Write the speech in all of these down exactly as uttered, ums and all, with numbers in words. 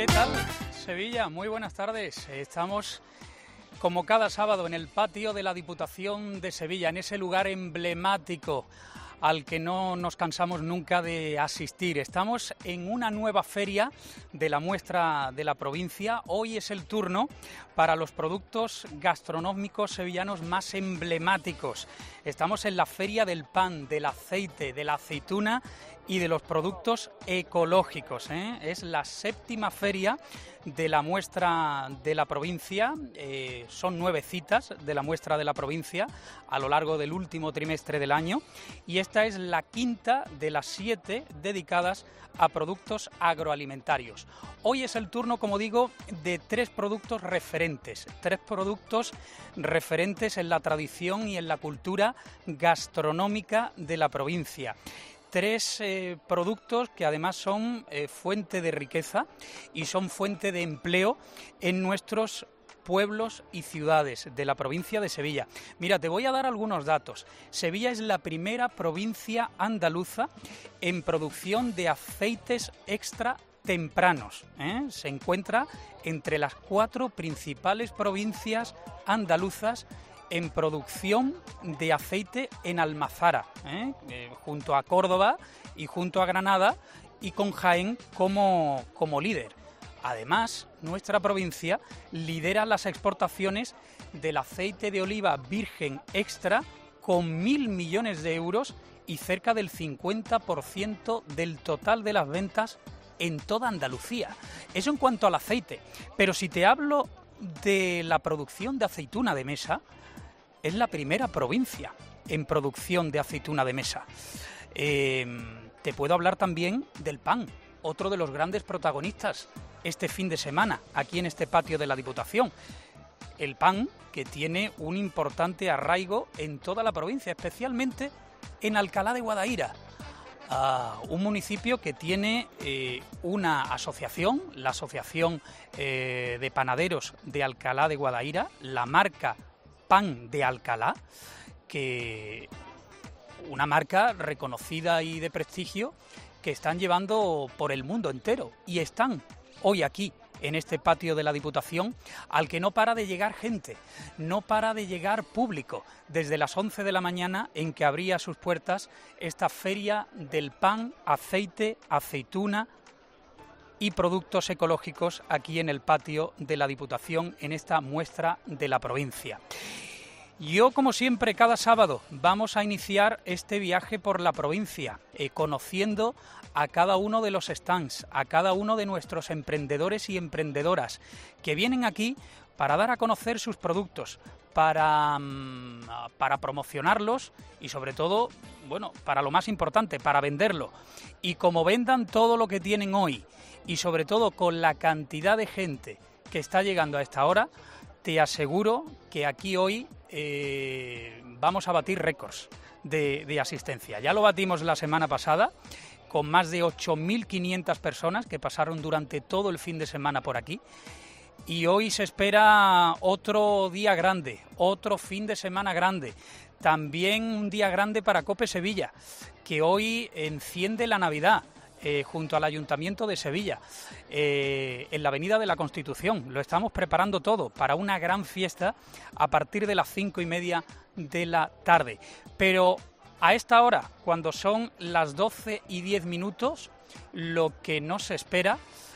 ¿Qué tal, Sevilla? Muy buenas tardes. Estamos como cada sábado en el patio de la Diputación de Sevilla, en ese lugar emblemático al que no nos cansamos nunca de asistir. Estamos en una nueva feria de la muestra de la provincia. Hoy es el turno para los productos gastronómicos sevillanos más emblemáticos. Estamos en la Feria del Pan, del Aceite, de la Aceituna y de los productos ecológicos, ¿eh? Es la séptima feria de la muestra de la provincia. Eh, son nueve citas de la muestra de la provincia a lo largo del último trimestre del año, y esta es la quinta de las siete dedicadas a productos agroalimentarios. Hoy es el turno, como digo, de tres productos referentes, tres productos referentes en la tradición y en la cultura gastronómica de la provincia. Tres eh, productos que además son eh, fuente de riqueza y son fuente de empleo en nuestros pueblos y ciudades de la provincia de Sevilla. Mira, te voy a dar algunos datos. Sevilla es la primera provincia andaluza en producción de aceites extra tempranos, ¿eh? Se encuentra entre las cuatro principales provincias andaluzas en producción de aceite en almazara, ¿eh? Eh, junto a Córdoba y junto a Granada, y con Jaén como, como líder. Además, nuestra provincia lidera las exportaciones del aceite de oliva virgen extra con mil millones de euros y cerca del cincuenta por ciento del total de las ventas en toda Andalucía. Eso en cuanto al aceite. Pero si te hablo de la producción de aceituna de mesa, es la primera provincia en producción de aceituna de mesa. Eh, te puedo hablar también del pan, otro de los grandes protagonistas este fin de semana, aquí en este patio de la Diputación. El pan, que tiene un importante arraigo en toda la provincia, especialmente en Alcalá de Guadaira, uh, un municipio que tiene eh, una asociación, la Asociación eh, de Panaderos de Alcalá de Guadaira, la marca Pan de Alcalá, que una marca reconocida y de prestigio que están llevando por el mundo entero, y están hoy aquí en este patio de la Diputación, al que no para de llegar gente, no para de llegar público, desde las once de la mañana en que abría sus puertas esta feria del pan, aceite, aceituna y productos ecológicos aquí en el patio de la Diputación, en esta muestra de la provincia. Yo, como siempre, cada sábado vamos a iniciar este viaje por la provincia, eh, conociendo a cada uno de los stands, a cada uno de nuestros emprendedores y emprendedoras que vienen aquí para dar a conocer sus productos, para, para promocionarlos y, sobre todo, bueno, para lo más importante, para venderlo. Y como vendan todo lo que tienen hoy, y sobre todo con la cantidad de gente que está llegando a esta hora, te aseguro que aquí hoy eh, vamos a batir récords de, de asistencia. Ya lo batimos la semana pasada, con más de ocho mil quinientas personas que pasaron durante todo el fin de semana por aquí. Y hoy se espera otro día grande, otro fin de semana grande. También un día grande para COPE Sevilla, que hoy enciende la Navidad. Eh, junto al Ayuntamiento de Sevilla, eh, en la Avenida de la Constitución. Lo estamos preparando todo para una gran fiesta a partir de las cinco y media de la tarde. Pero a esta hora, cuando son las doce y diez minutos, lo que nos espera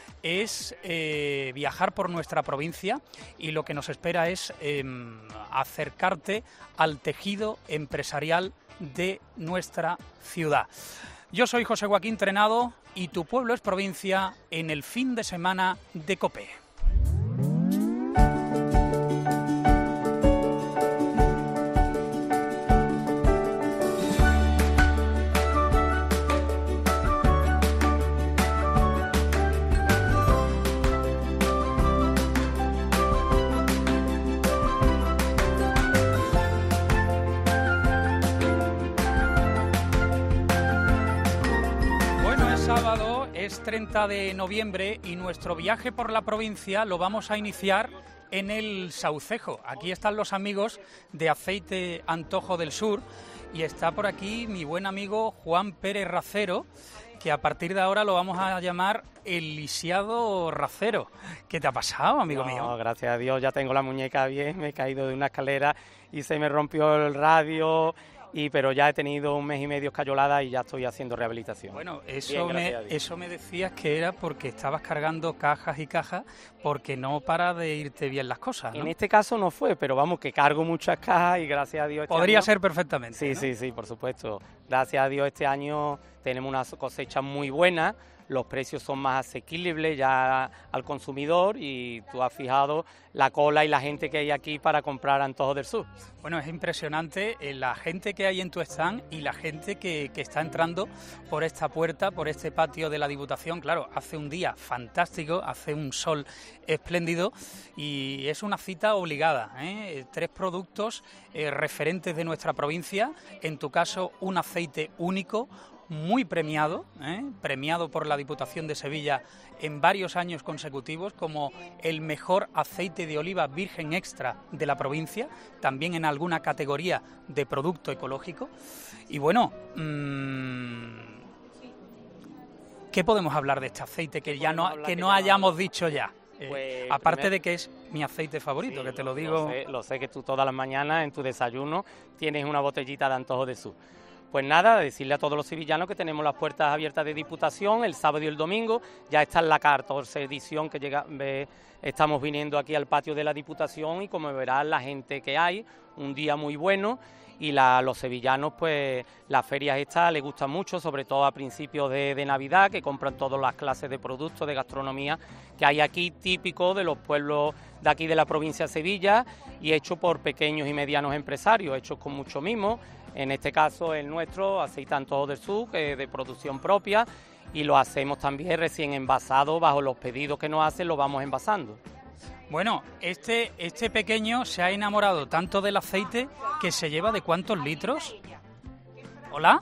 es eh, viajar por nuestra provincia, y lo que nos espera es eh, acercarte al tejido empresarial de nuestra ciudad. Yo soy José Joaquín Trenado y tu pueblo es provincia en el fin de semana de COPE. Sábado es treinta de noviembre y nuestro viaje por la provincia lo vamos a iniciar en el Saucejo. Aquí están los amigos de Aceite Antojo del Sur y está por aquí mi buen amigo Juan Pérez Racero, que a partir de ahora lo vamos a llamar el lisiado Racero. ¿Qué te ha pasado, amigo no, mío? Gracias a Dios ya tengo la muñeca bien, me he caído de una escalera y se me rompió el radio, y pero ya he tenido un mes y medio escayolada y ya estoy haciendo rehabilitación. Bueno, eso, bien, me, eso me decías que era porque estabas cargando cajas y cajas, porque no para de irte bien las cosas, ¿no? En este caso no fue, pero vamos, que cargo muchas cajas y gracias a Dios... Este Podría año, ser perfectamente, Sí, ¿no? sí, sí, por supuesto. Gracias a Dios este año tenemos una cosecha muy buena, los precios son más asequibles ya al consumidor y tú has fijado la cola y la gente que hay aquí para comprar Antojos del Sur. Bueno, es impresionante la gente que hay en tu stand y la gente que, que está entrando por esta puerta, por este patio de la Diputación. Claro, hace un día fantástico, hace un sol espléndido y es una cita obligada, ¿eh? Tres productos eh, referentes de nuestra provincia, en tu caso un aceite único, muy premiado, ¿eh? premiado por la Diputación de Sevilla en varios años consecutivos como el mejor aceite de oliva virgen extra de la provincia, también en alguna categoría de producto ecológico. Y bueno, mmm, ¿qué podemos hablar de este aceite que ya no, que no hayamos dicho ya? Eh, pues, aparte primer... de que es mi aceite favorito, sí, que te lo digo... Lo sé, lo sé que tú todas las mañanas en tu desayuno tienes una botellita de Antojos del Sur. Pues nada, decirle a todos los sevillanos que tenemos las puertas abiertas de Diputación el sábado y el domingo. Ya está en la catorce edición que llega, ve, estamos viniendo aquí al patio de la Diputación y como verás la gente que hay, un día muy bueno y la, los sevillanos pues las ferias estas les gustan mucho, sobre todo a principios de, de Navidad, que compran todas las clases de productos de gastronomía que hay aquí, típico de los pueblos de aquí de la provincia de Sevilla y hecho por pequeños y medianos empresarios, hechos con mucho mimo. En este caso el nuestro, aceite Antojos del Sur, que es de producción propia, y lo hacemos también recién envasado, bajo los pedidos que nos hacen, lo vamos envasando. Bueno, este, este pequeño se ha enamorado tanto del aceite que se lleva de ¿cuántos litros? ¿Hola?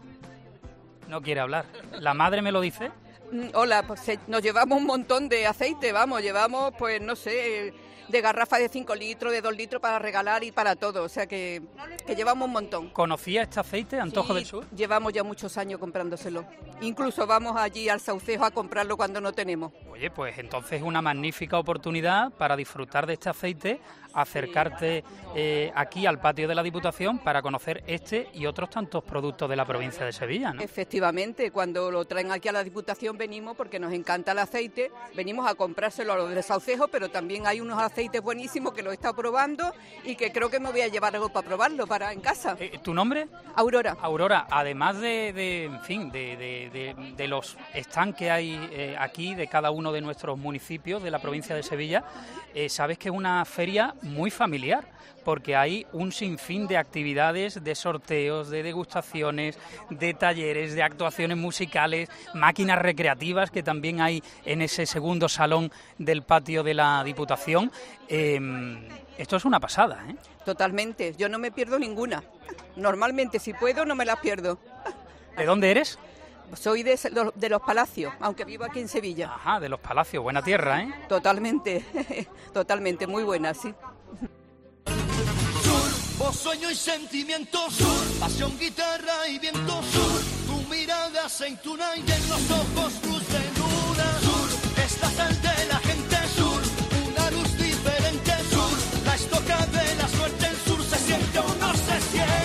No quiere hablar. ¿La madre me lo dice? Hola, pues nos llevamos un montón de aceite, vamos, llevamos, pues no sé... de garrafa de cinco litros, de dos litros para regalar y para todo, o sea que, que llevamos un montón. ¿Conocía este aceite, Antojo sí, del Sur? Llevamos ya muchos años comprándoselo. Incluso vamos allí al Saucejo a comprarlo cuando no tenemos. Oye, pues entonces es una magnífica oportunidad para disfrutar de este aceite, acercarte eh, aquí al patio de la Diputación para conocer este y otros tantos productos de la provincia de Sevilla, ¿no? Efectivamente, cuando lo traen aquí a la Diputación venimos porque nos encanta el aceite, venimos a comprárselo a los del Saucejo, pero también hay unos aceites buenísimos que lo he estado probando y que creo que me voy a llevar algo para probarlo para en casa. Eh, ¿Tu nombre? Aurora. Aurora, además de, de en fin, de, de, de, de los stands que hay eh, aquí de cada uno de nuestros municipios de la provincia de Sevilla, eh, sabes que es una feria muy familiar, porque hay un sinfín de actividades, de sorteos, de degustaciones, de talleres, de actuaciones musicales, máquinas recreativas que también hay en ese segundo salón del patio de la Diputación. Eh, esto es una pasada, ¿eh? Totalmente, yo no me pierdo ninguna. Normalmente, si puedo, no me las pierdo. ¿De dónde eres? Soy de, de Los Palacios, aunque vivo aquí en Sevilla. Ajá, de Los Palacios, buena tierra, ¿eh? Totalmente, totalmente, muy buena, sí. Sur, voz, sueño y sentimiento, sur, pasión, guitarra y viento, sur, tu mirada aceituna y en los ojos luz de luna, sur, es la sal de la gente, sur, una luz diferente, sur, la estoca de la suerte, el sur se siente o no se siente.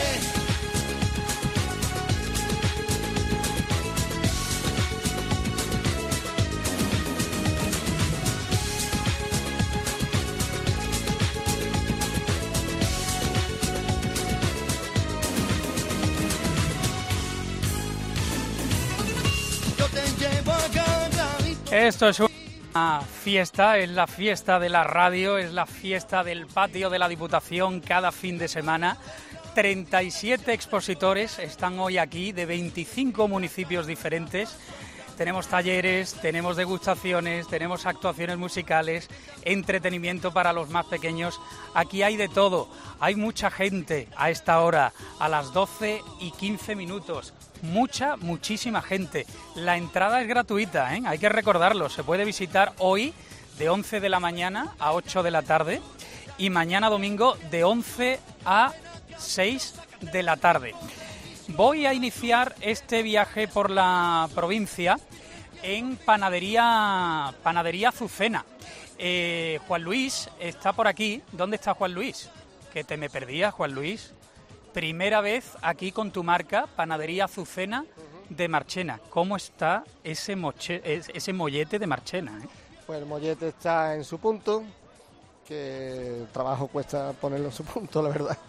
Esto es una fiesta, es la fiesta de la radio, es la fiesta del patio de la Diputación cada fin de semana. treinta y siete expositores están hoy aquí de veinticinco municipios diferentes. Tenemos talleres, tenemos degustaciones, tenemos actuaciones musicales, entretenimiento para los más pequeños. Aquí hay de todo. Hay mucha gente a esta hora, a las doce y quince minutos. Mucha, muchísima gente. La entrada es gratuita, ¿eh? Hay que recordarlo. Se puede visitar hoy de once de la mañana a ocho de la tarde y mañana domingo de once a seis de la tarde. Voy a iniciar este viaje por la provincia en Panadería, Panadería Azucena. Eh, Juan Luis está por aquí. ¿Dónde está Juan Luis? Que te me perdías, Juan Luis. Primera vez aquí con tu marca, Panadería Azucena de Marchena. ¿Cómo está ese, moche, ese mollete de Marchena? ¿eh? Pues el mollete está en su punto, que el trabajo cuesta ponerlo en su punto, la verdad.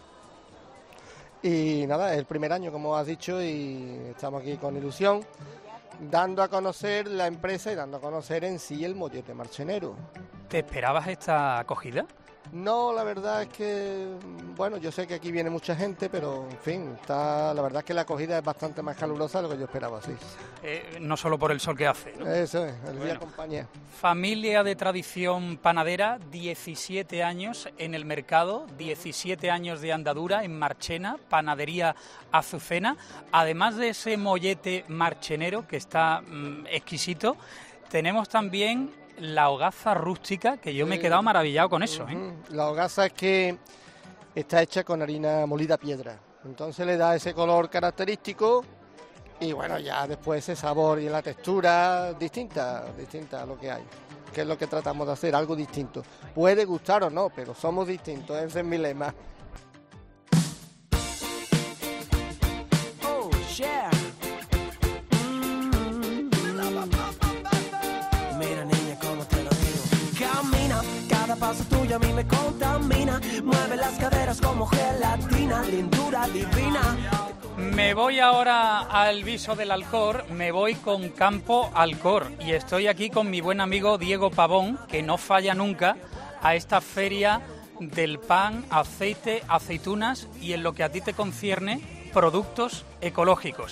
Y nada, es el primer año, como has dicho, y estamos aquí con ilusión, dando a conocer la empresa y dando a conocer en sí el mollete marchenero. ¿Te esperabas esta acogida? No, la verdad es que, bueno, yo sé que aquí viene mucha gente, pero en fin, está, la verdad es que la acogida es bastante más calurosa de lo que yo esperaba, sí. Eh, no solo por el sol que hace, ¿no? Eso es, el bueno. día acompaña. Familia de tradición panadera, diecisiete años en el mercado, diecisiete años de andadura en Marchena, Panadería Azucena. Además de ese mollete marchenero que está mmm, exquisito, tenemos también la hogaza rústica, que yo sí. me he quedado maravillado con eso. Uh-huh. ¿eh? La hogaza es que está hecha con harina molida a piedra, entonces le da ese color característico y bueno, ya después ese sabor y la textura distinta, distinta a lo que hay, que es lo que tratamos de hacer, algo distinto. Puede gustar o no, pero somos distintos, ese es mi lema. Oh, yeah. Cada paso tuyo a mí me contamina, mueve las caderas como gelatina, lindura divina. Me voy ahora al Viso del Alcor, me voy con Campo Alcor y estoy aquí con mi buen amigo Diego Pavón, que no falla nunca a esta feria del pan, aceite, aceitunas y en lo que a ti te concierne, productos ecológicos.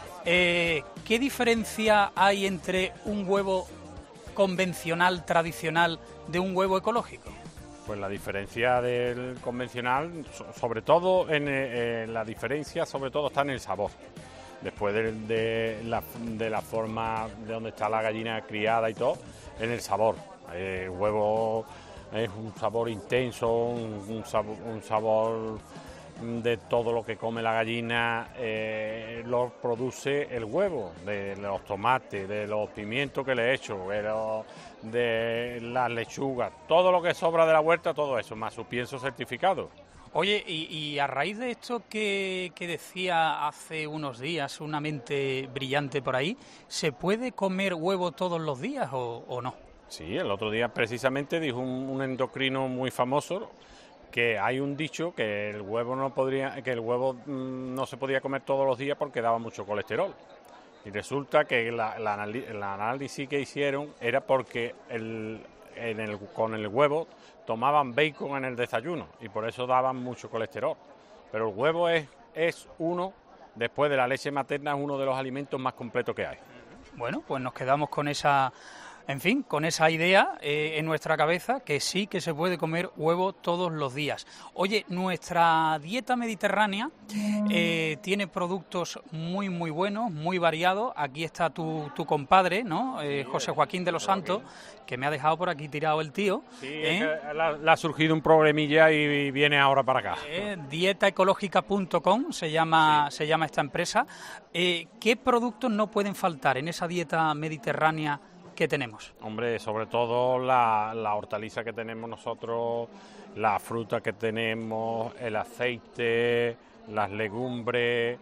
Eh, ¿Qué diferencia hay entre un huevo convencional, tradicional, de un huevo ecológico? Pues la diferencia del convencional, sobre todo en, en la diferencia, sobre todo está en el sabor. Después de, de, la, de la forma de donde está la gallina criada y todo, en el sabor. El huevo es un sabor intenso, un, un, sabor, un sabor de todo lo que come la gallina, eh, lo produce el huevo, de los tomates, de los pimientos que le he hecho, de, los, de las lechugas, todo lo que sobra de la huerta, todo eso, más su pienso certificado. Oye, y, y a raíz de esto que, que decía hace unos días una mente brillante por ahí, ¿se puede comer huevo todos los días o, o no? Sí, el otro día precisamente dijo un, un endocrino muy famoso que hay un dicho que el huevo no podría, que el huevo mmm, no se podía comer todos los días porque daba mucho colesterol. Y resulta que la, la, el análisis que hicieron era porque el, en el, con el huevo tomaban bacon en el desayuno y por eso daban mucho colesterol. Pero el huevo es, es uno, después de la leche materna, es uno de los alimentos más completos que hay. Bueno, pues nos quedamos con esa... En fin, con esa idea eh, en nuestra cabeza, que sí que se puede comer huevo todos los días. Oye, nuestra dieta mediterránea eh, tiene productos muy, muy buenos, muy variados. Aquí está tu, tu compadre, ¿no? Eh, José Joaquín de los Santos, que me ha dejado por aquí tirado el tío. Sí, ¿eh? es que le, le ha surgido un problemilla y viene ahora para acá. Eh, dieta ecológica punto com se llama, sí. se llama esta empresa. Eh, ¿Qué productos no pueden faltar en esa dieta mediterránea que tenemos? Hombre, sobre todo la, la hortaliza que tenemos nosotros, la fruta que tenemos, el aceite, las legumbres,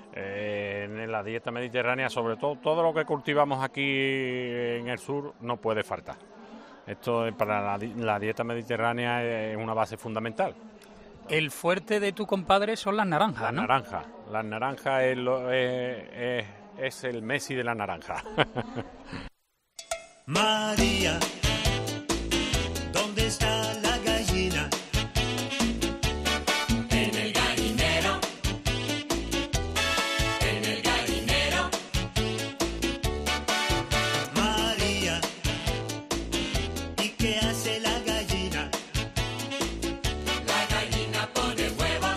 eh, en la dieta mediterránea, sobre todo todo lo que cultivamos aquí en el sur no puede faltar. Esto para la, la dieta mediterránea es una base fundamental. El fuerte de tu compadre son las naranjas, las ¿no? Las naranjas, las naranjas es, lo, es, es, es el Messi de la naranja. María, ¿dónde está la gallina? En el gallinero, en el gallinero. María, ¿y qué hace la gallina? La gallina pone huevos,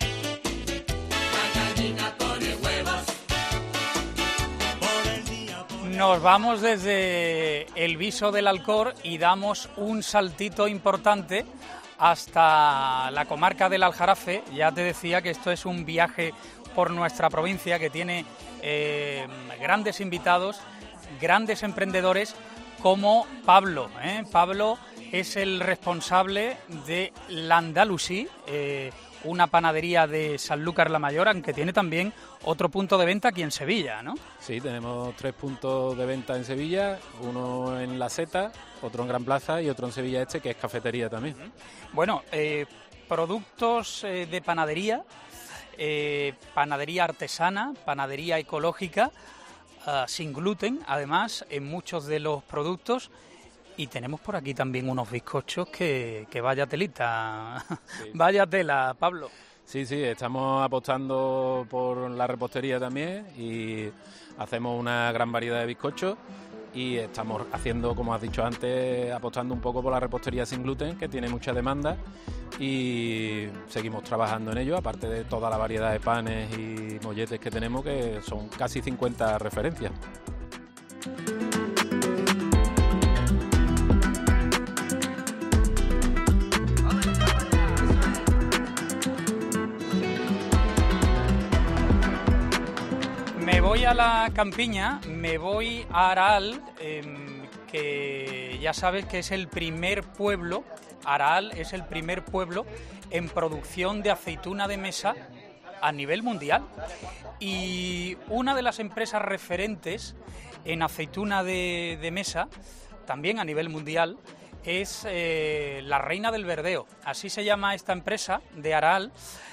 la gallina pone huevos. Por el día, por el... Nos vamos desde el Viso del Alcor y damos un saltito importante hasta la comarca del Aljarafe. Ya te decía que esto es un viaje por nuestra provincia que tiene eh, grandes invitados, grandes emprendedores como Pablo. ¿eh? Pablo es el responsable de L'Andalusí, eh, una panadería de Sanlúcar la Mayor, aunque tiene también otro punto de venta aquí en Sevilla, ¿no? Sí, tenemos tres puntos de venta en Sevilla, uno en La Seta, otro en Gran Plaza y otro en Sevilla Este, que es cafetería también. Bueno, eh, productos eh, de panadería, eh, panadería artesana, panadería ecológica, uh, sin gluten, además, en muchos de los productos. Y tenemos por aquí también unos bizcochos que, que vaya telita, sí. Vaya tela, Pablo. Sí, sí, estamos apostando por la repostería también y hacemos una gran variedad de bizcochos y estamos haciendo, como has dicho antes, apostando un poco por la repostería sin gluten, que tiene mucha demanda, y seguimos trabajando en ello, aparte de toda la variedad de panes y molletes que tenemos, que son casi cincuenta referencias. Me voy a la campiña, me voy a Araal, eh, que ya sabes que es el primer pueblo, Araal es el primer pueblo en producción de aceituna de mesa a nivel mundial. Y una de las empresas referentes en aceituna de, de mesa, también a nivel mundial, es eh, la Reina del Verdeo. Así se llama esta empresa de Araal.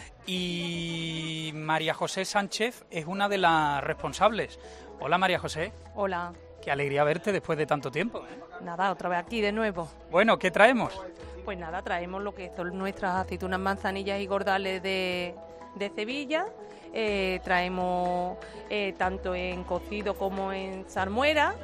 Y María José Sánchez es una de las responsables. Hola, María José. Hola. Qué alegría verte después de tanto tiempo. Nada, otra vez aquí de nuevo. Bueno, ¿qué traemos? Pues nada, traemos lo que son nuestras aceitunas manzanillas y gordales de, de Sevilla. Eh, traemos eh, tanto en cocido como en salmuera.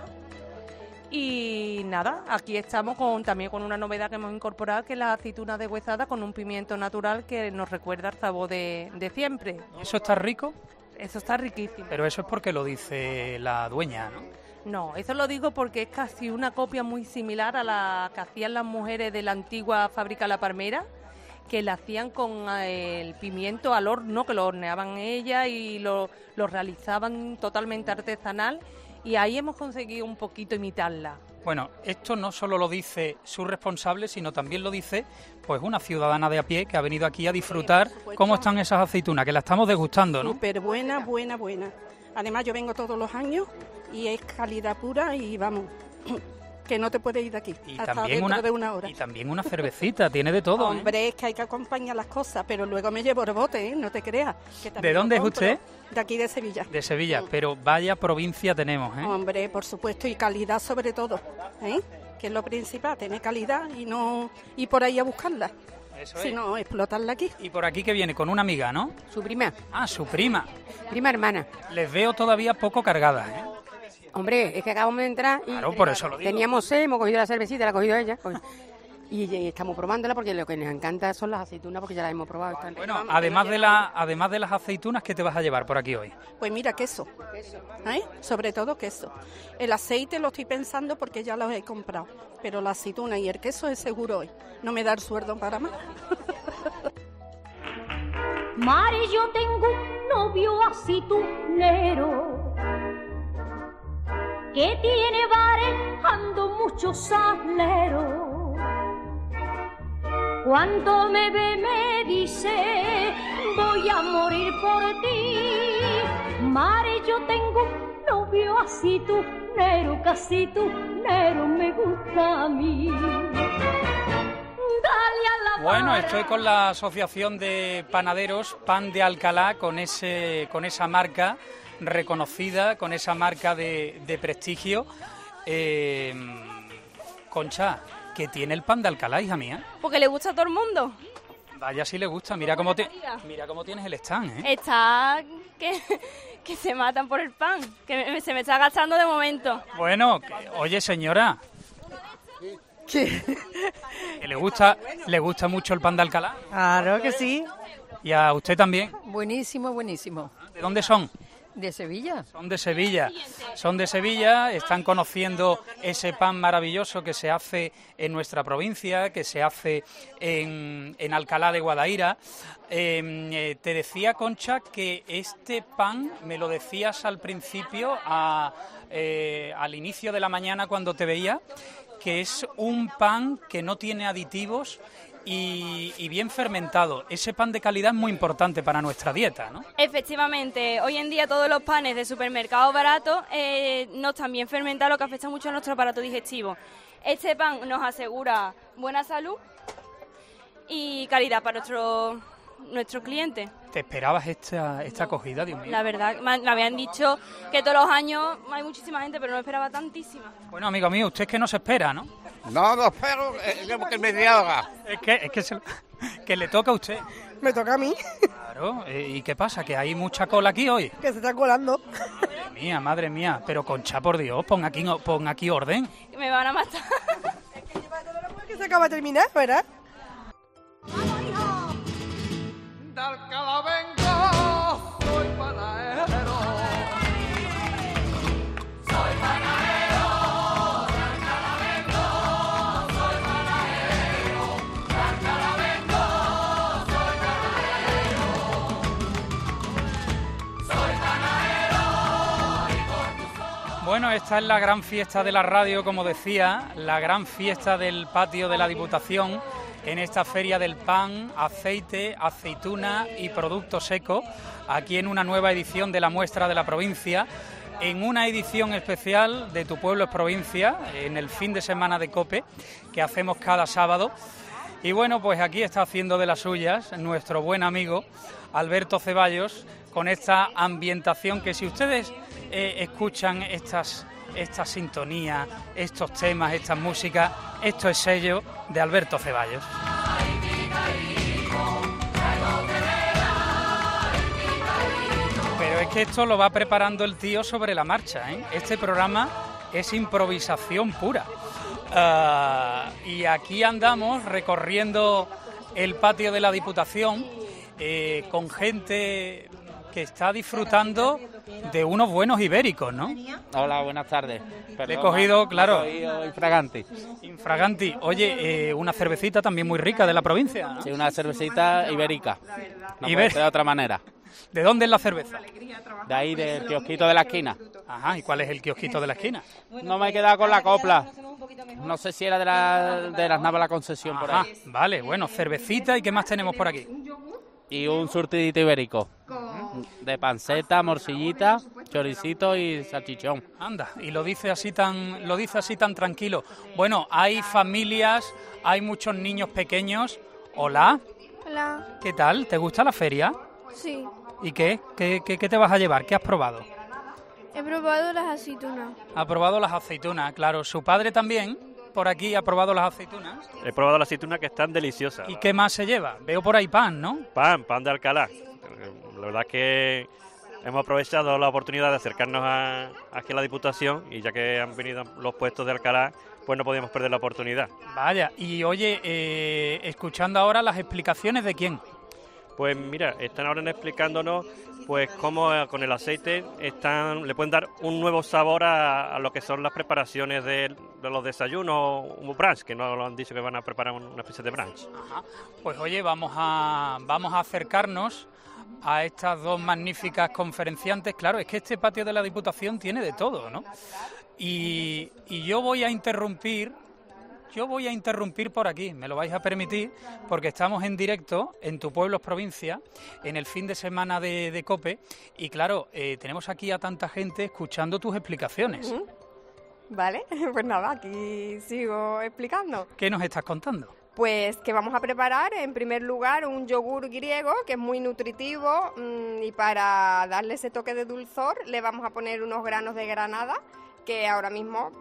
Y nada, aquí estamos con también con una novedad que hemos incorporado, que es la aceituna deshuesada con un pimiento natural que nos recuerda al sabor de, de siempre. ¿Eso está rico? Eso está riquísimo. Pero eso es porque lo dice la dueña, ¿no? No, eso lo digo porque es casi una copia muy similar a la que hacían las mujeres de la antigua fábrica La Palmera, que la hacían con el pimiento al horno, que lo horneaban ellas y lo, lo realizaban totalmente artesanal. Y ahí hemos conseguido un poquito imitarla. Bueno, esto no solo lo dice su responsable, sino también lo dice pues una ciudadana de a pie que ha venido aquí a disfrutar. Sí, cómo están esas aceitunas, que la estamos degustando, ¿no? Súper buena, buena, buena. Además yo vengo todos los años y es calidad pura y vamos, que no te puedes ir de aquí y hasta también dentro una, de una hora. Y también una cervecita, tiene de todo. Hombre, ¿eh? Es que hay que acompañar las cosas, pero luego me llevo el bote, ¿eh? No te creas. Que ¿De dónde es usted? De aquí de Sevilla. De Sevilla, pero vaya provincia tenemos, ¿eh? Hombre, por supuesto, y calidad sobre todo, ¿eh? Que es lo principal, tener calidad y no ir por ahí a buscarla. Eso es. Si no, explotarla aquí. Y por aquí que viene, con una amiga, ¿no? Su prima. Ah, su prima. Prima hermana. Les veo todavía poco cargadas, ¿eh? Hombre, es que acabamos de entrar y claro, por eso lo digo. Teníamos sed, hemos cogido la cervecita, la ha cogido ella. Y, y estamos probándola porque lo que nos encanta son las aceitunas porque ya las hemos probado. Están bueno, además de, la, además de las aceitunas, ¿qué te vas a llevar por aquí hoy? Pues mira, queso. ¿Eh? Sobre todo queso. El aceite lo estoy pensando porque ya lo he comprado. Pero la aceituna y el queso es seguro hoy. No me da el sueldo para más. Mare, yo tengo un novio aceitunero que tiene barejando muchos saleros. Cuando me ve me dice, voy a morir por ti. Mare, yo tengo un novio aceitunero, casi tunero me gusta a mí. Dale a la bueno, estoy con la Asociación de Panaderos Pan de Alcalá, con, ese, con esa marca reconocida, con esa marca de, de prestigio. Eh, Concha, ¿qué tiene el pan de Alcalá, hija mía? Porque le gusta a todo el mundo. Vaya, si le gusta. Mira cómo, te, mira cómo tienes el stand, ¿eh? Está que, que se matan por el pan, que me, se me está gastando de momento. Bueno, que, oye, señora. ¿Qué? ¿Que le gusta, le gusta mucho el pan de Alcalá? Claro que sí. ¿Y a usted también? Buenísimo, buenísimo. ¿De dónde son? ¿De Sevilla? Son de Sevilla, son de Sevilla, están conociendo ese pan maravilloso que se hace en nuestra provincia, que se hace en, en Alcalá de Guadaira. Eh, eh, te decía, Concha, que este pan, me lo decías al principio, a, eh, al inicio de la mañana cuando te veía, que es un pan que no tiene aditivos y, y bien fermentado. Ese pan de calidad es muy importante para nuestra dieta, ¿no? Efectivamente, hoy en día todos los panes de supermercados baratos eh, no están bien fermentados, lo que afecta mucho a nuestro aparato digestivo. Este pan nos asegura buena salud y calidad para nuestro, nuestros clientes. ¿Te esperabas esta, esta acogida, Dios mío? La verdad, me, me habían dicho que todos los años hay muchísima gente, pero no esperaba tantísima. Bueno, amigo mío, usted es que no se espera, ¿no? No, no espero eh, que me diga. Es que, es que, se, que le toca a usted. Me toca a mí. Claro, eh, ¿y qué pasa? ¿Que hay mucha cola aquí hoy? Que se está colando. Madre mía, madre mía. Pero Concha, por Dios, pon aquí, pon aquí orden. Me van a matar. Es que lleva todo lo que se acaba de terminar, ¿verdad? ¡Vamos, hijo! De Alcalá vengo, soy panadero. Soy panadero. De Alcalá vengo, soy panadero. De Alcalá vengo, soy panadero. Soy panadero y por tu... Bueno, esta es la gran fiesta de la radio, como decía, la gran fiesta del patio de la Diputación, en esta feria del pan, aceite, aceituna y productos secos, aquí en una nueva edición de la muestra de la provincia, en una edición especial de Tu Pueblo es Provincia, en el fin de semana de COPE, que hacemos cada sábado. Y bueno, pues aquí está haciendo de las suyas nuestro buen amigo Alberto Ceballos, con esta ambientación que si ustedes eh, escuchan estas... esta sintonía, estos temas, esta música, esto es sello de Alberto Ceballos. Pero es que esto lo va preparando el tío sobre la marcha, ¿eh? Este programa es improvisación pura. Uh, y aquí andamos recorriendo el patio de la Diputación eh, con gente que está disfrutando de unos buenos ibéricos, ¿no? Hola, buenas tardes. Perdón, Le he cogido, claro. He cogido infraganti. Infraganti. Oye, eh, una cervecita también muy rica de la provincia, ¿no? Sí, una cervecita ibérica. No Iber... puede ser de otra manera. ¿De dónde es la cerveza? De ahí, del kiosquito de la esquina. Ajá, ¿y cuál es el kiosquito de la esquina? No me he quedado con la copla. No sé si era de, la, de las Navas La Concesión. Ajá, por ahí. Vale, bueno, cervecita. ¿Y qué más tenemos por aquí? Y un surtidito ibérico. De panceta, morcillita, choricito y salchichón. Anda, y lo dice así tan, lo dice así tan tranquilo. Bueno, hay familias, hay muchos niños pequeños. Hola. Hola. ¿Qué tal? ¿Te gusta la feria? Sí. ¿Y qué? ¿Qué, qué, qué te vas a llevar? ¿Qué has probado? He probado las aceitunas. Ha probado las aceitunas, claro. ¿Su padre también por aquí ha probado las aceitunas? He probado las aceitunas que están deliciosas. ¿Y qué más se lleva? Veo por ahí pan, ¿no? Pan, pan de Alcalá. La verdad es que hemos aprovechado la oportunidad de acercarnos a, aquí a la Diputación y ya que han venido los puestos de Alcalá, pues no podíamos perder la oportunidad. Vaya, y oye, eh, escuchando ahora las explicaciones de quién. Pues mira, están ahora explicándonos pues cómo con el aceite están le pueden dar un nuevo sabor a, a lo que son las preparaciones de, de los desayunos, un brunch, que no lo han dicho que van a preparar una especie de brunch. Ajá. Pues oye, vamos a vamos a acercarnos a estas dos magníficas conferenciantes. Claro, es que este patio de la Diputación tiene de todo, ¿no? Y, y yo voy a interrumpir, yo voy a interrumpir por aquí, me lo vais a permitir, porque estamos en directo en Tu Pueblo es Provincia, en el fin de semana de, de COPE, y claro, eh, tenemos aquí a tanta gente escuchando tus explicaciones. Uh-huh. Vale, pues nada, aquí sigo explicando. ¿Qué nos estás contando? Pues que vamos a preparar en primer lugar un yogur griego que es muy nutritivo mmm, y para darle ese toque de dulzor le vamos a poner unos granos de granada que ahora mismo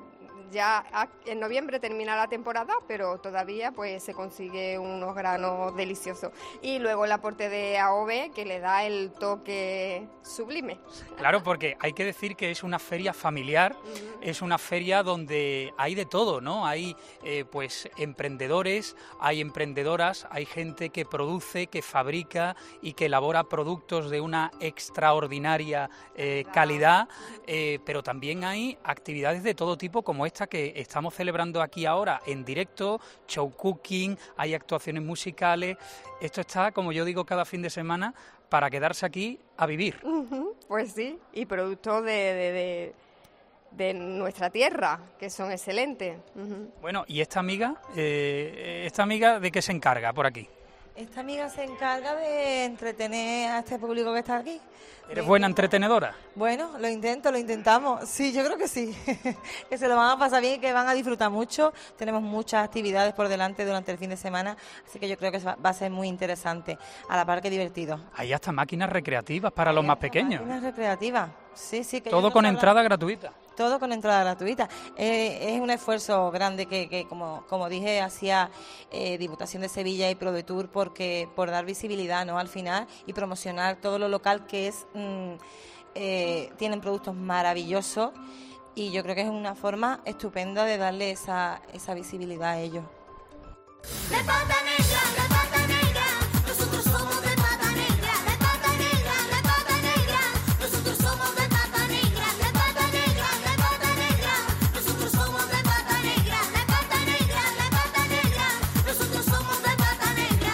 ya en noviembre termina la temporada, pero todavía pues se consigue unos granos deliciosos. Y luego el aporte de A O V que le da el toque sublime. Claro, porque hay que decir que es una feria familiar, uh-huh. es una feria donde hay de todo, ¿no? Hay eh, pues emprendedores, hay emprendedoras, hay gente que produce, que fabrica y que elabora productos de una extraordinaria eh, calidad, eh, pero también hay actividades de todo tipo como esta que estamos celebrando aquí ahora en directo, show cooking, hay actuaciones musicales. Esto está, como yo digo, cada fin de semana para quedarse aquí a vivir. Uh-huh, pues sí, y productos de, de, de, de nuestra tierra, que son excelentes. Uh-huh. Bueno, ¿y esta amiga? Eh, ¿Esta amiga de qué se encarga por aquí? Esta amiga se encarga de entretener a este público que está aquí. ¿Eres buena entretenedora? Bueno, lo intento, lo intentamos. Sí, yo creo que sí. Que se lo van a pasar bien y que van a disfrutar mucho. Tenemos muchas actividades por delante durante el fin de semana, así que yo creo que va a ser muy interesante, a la par que divertido. Hay hasta máquinas recreativas para los más pequeños. Máquinas recreativas, sí, sí. Que todo con entrada gratuita. Todo con entrada gratuita. Eh, es un esfuerzo grande que, que como, como dije, hacía eh, Diputación de Sevilla y ProDetour porque por dar visibilidad, ¿no?, al final y promocionar todo lo local que es... Mmm, eh, tienen productos maravillosos y yo creo que es una forma estupenda de darle esa, esa visibilidad a ellos. De pata negra, de pata negra, nosotros somos de pata negra, de pata negra, de pata negra, nosotros somos de pata negra, de pata negra, de pata negra, nosotros somos de pata negra, de pata negra, de pata negra, nosotros somos de pata negra.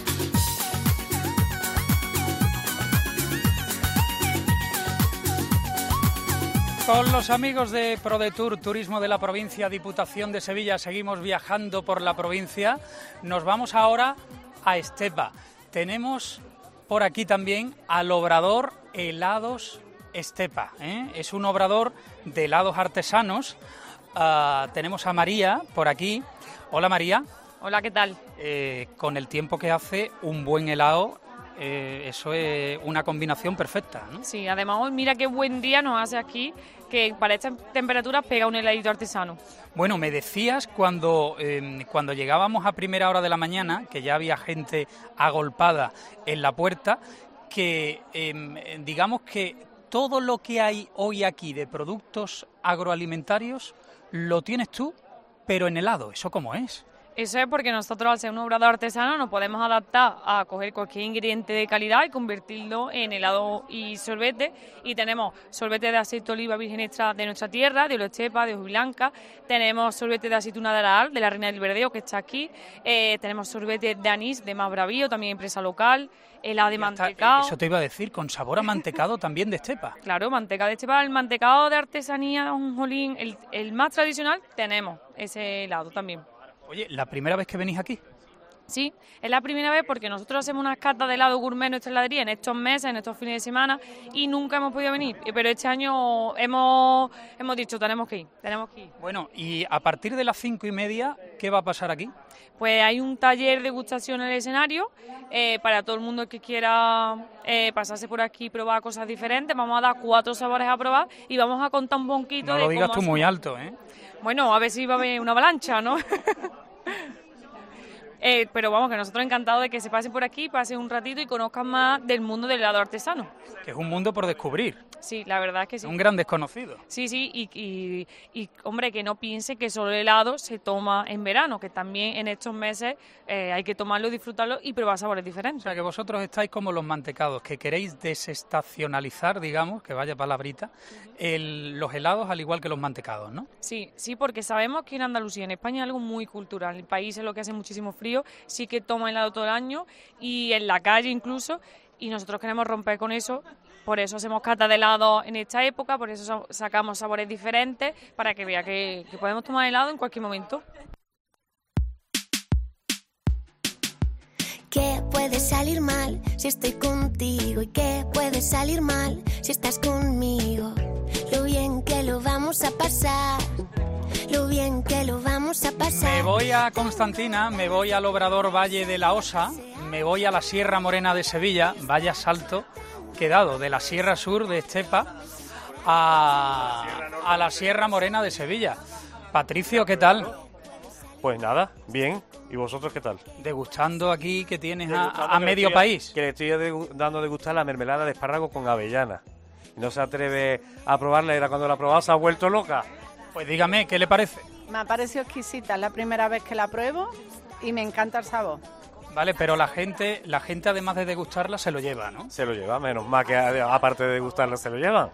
Con los amigos de ProDetour, Turismo de la Provincia, Diputación de Sevilla, seguimos viajando por la provincia. Nos vamos ahora a Estepa. Tenemos por aquí también al obrador Helados Estepa, ¿eh? Es un obrador de helados artesanos. Uh, tenemos a María por aquí. Hola, María. Hola, ¿qué tal? Eh, con el tiempo que hace, un buen helado... Eh, eso es una combinación perfecta, ¿no? Sí, además, mira qué buen día nos hace aquí, que para estas temperaturas pega un heladito artesano. Bueno, me decías cuando, eh, cuando llegábamos a primera hora de la mañana, que ya había gente agolpada en la puerta, que eh, digamos que todo lo que hay hoy aquí de productos agroalimentarios lo tienes tú, pero en helado. ¿Eso cómo es? Eso es porque nosotros, al ser un obrador artesano, nos podemos adaptar a coger cualquier ingrediente de calidad y convertirlo en helado y sorbete. Y tenemos sorbete de aceite de oliva virgen extra de nuestra tierra, de Olo Estepa, de hojiblanca. Tenemos sorbete de aceituna de Araal, de la Reina del Verdeo, que está aquí. Eh, tenemos sorbete de anís, de Más Bravío, también empresa local. Helado de mantecado. Eso te iba a decir, con sabor a mantecado también de Estepa. Claro, mantecado de Estepa, el mantecado de artesanía, un jolín, el, el más tradicional, tenemos ese helado también. Oye, ¿la primera vez que venís aquí? Sí, es la primera vez porque nosotros hacemos unas catas de helado gourmet en nuestra heladería en estos meses, en estos fines de semana, y nunca hemos podido venir. Pero este año hemos, hemos dicho, tenemos que ir, tenemos que ir. Bueno, y a partir de las cinco y media, ¿qué va a pasar aquí? Pues hay un taller de degustación en el escenario, eh, para todo el mundo que quiera eh, pasarse por aquí y probar cosas diferentes. Vamos a dar cuatro sabores a probar y vamos a contar un poquito de cómo... No lo digas tú hacemos. muy alto, ¿eh? Bueno, a ver si va a haber una avalancha, ¿no? Eh, pero vamos, que nosotros encantados de que se pasen por aquí, pasen un ratito y conozcan más del mundo del helado artesano. Que es un mundo por descubrir. Sí, la verdad es que sí. Un gran desconocido. Sí, sí, y, y, y hombre, que no piense que solo el helado se toma en verano, que también en estos meses eh, hay que tomarlo, disfrutarlo y probar sabores diferentes. O sea, que vosotros estáis como los mantecados, que queréis desestacionalizar, digamos, que vaya palabrita, el, los helados al igual que los mantecados, ¿no? Sí, sí, porque sabemos que en Andalucía, en España, es algo muy cultural. El país es lo que hace muchísimo frío, sí que toma helado todo el año y en la calle incluso, y nosotros queremos romper con eso. Por eso hacemos cata de helado en esta época, por eso sacamos sabores diferentes, para que vea que, que podemos tomar helado en cualquier momento. ¿Qué puede salir mal si estoy contigo? ¿Y qué puede salir mal si estás conmigo? Lo bien que lo vamos a pasar, lo bien que lo vamos a pasar. Me voy a Constantina, me voy al Obrador Valle de la Osa, me voy a la Sierra Morena de Sevilla, vaya salto que he dado de la Sierra Sur de Estepa a, a la Sierra Morena de Sevilla. Patricio, ¿qué tal? Pues nada, bien. ¿Y vosotros qué tal? Degustando aquí que tienes a, Degustando a que medio le estoy- país. Que le estoy de- dando de gustar la mermelada de espárrago con avellana. No se atreve a probarla, era cuando la ha probado se ha vuelto loca. Pues dígame, ¿qué le parece? Me ha parecido exquisita, es la primera vez que la pruebo y me encanta el sabor. Vale, pero la gente, la gente además de degustarla se lo lleva, ¿no? Se lo lleva, menos mal que a- aparte de gustarla se lo llevan.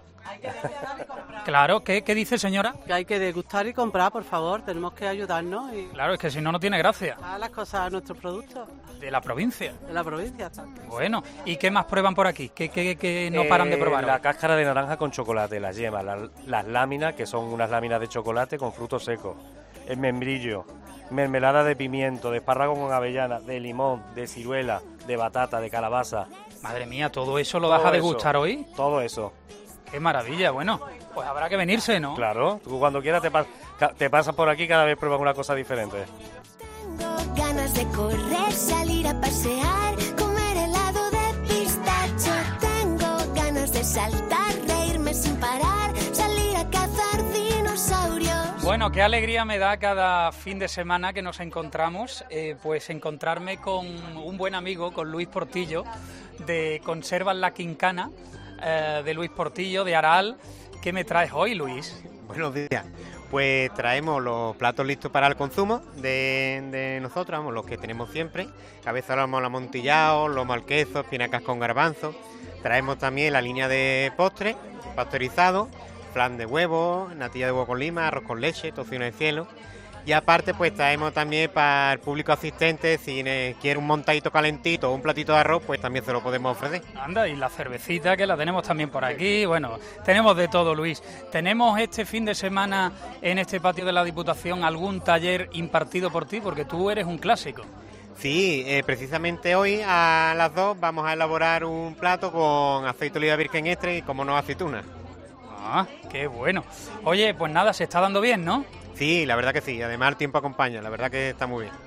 Claro, ¿qué, qué dice señora? Que hay que degustar y comprar, por favor, tenemos que ayudarnos y Claro, es que si no, no tiene gracia. a las cosas, a nuestros productos De la provincia. de la provincia. ¿Está? Bueno, ¿y qué más prueban por aquí? ¿Qué, qué, qué no paran de Eh, probar? La hoy? cáscara de naranja con chocolate, la yema, la- las láminas, que son unas láminas de chocolate con frutos secos, el membrillo, mermelada de pimiento, de espárrago con avellana, de limón, de ciruela, de batata, de calabaza. Madre mía, ¿todo eso lo Todo vas a eso, degustar hoy? Todo eso. Qué maravilla, bueno, pues habrá que venirse, ¿no? Claro, tú cuando quieras te, pas- ca- te pasas por aquí, cada vez pruebas una cosa diferente. Ganas de correr, salir a pasear, comer helado de pistacho. Tengo ganas de saltar, reírme sin parar, salir a cazar dinosaurios. Bueno, qué alegría me da cada fin de semana que nos encontramos, eh, pues encontrarme con un buen amigo, con Luis Portillo, de Conservas La Quincana, eh, de Luis Portillo, de Aral. ¿Qué me traes hoy, Luis? Buenos días. Pues traemos los platos listos para el consumo de, de nosotros, vamos, los que tenemos siempre. Cabeza lomo al amontillado, lomo al queso, espinacas con garbanzo. Traemos también la línea de postre, pasteurizado, flan de huevo, natilla de huevo con lima, arroz con leche, tocino de cielo. Y aparte, pues traemos también para el público asistente, si eh, quiere un montadito calentito o un platito de arroz, pues también se lo podemos ofrecer. Anda, y la cervecita, que la tenemos también por aquí. Bueno, tenemos de todo, Luis. ¿Tenemos este fin de semana en este patio de la Diputación algún taller impartido por ti? Porque tú eres un clásico. Sí, eh, precisamente hoy a las dos vamos a elaborar un plato con aceite de oliva virgen extra y, como no, aceituna. Ah, qué bueno. Oye, pues nada, se está dando bien, ¿no? Sí, la verdad que sí. Además el tiempo acompaña, la verdad que está muy bien.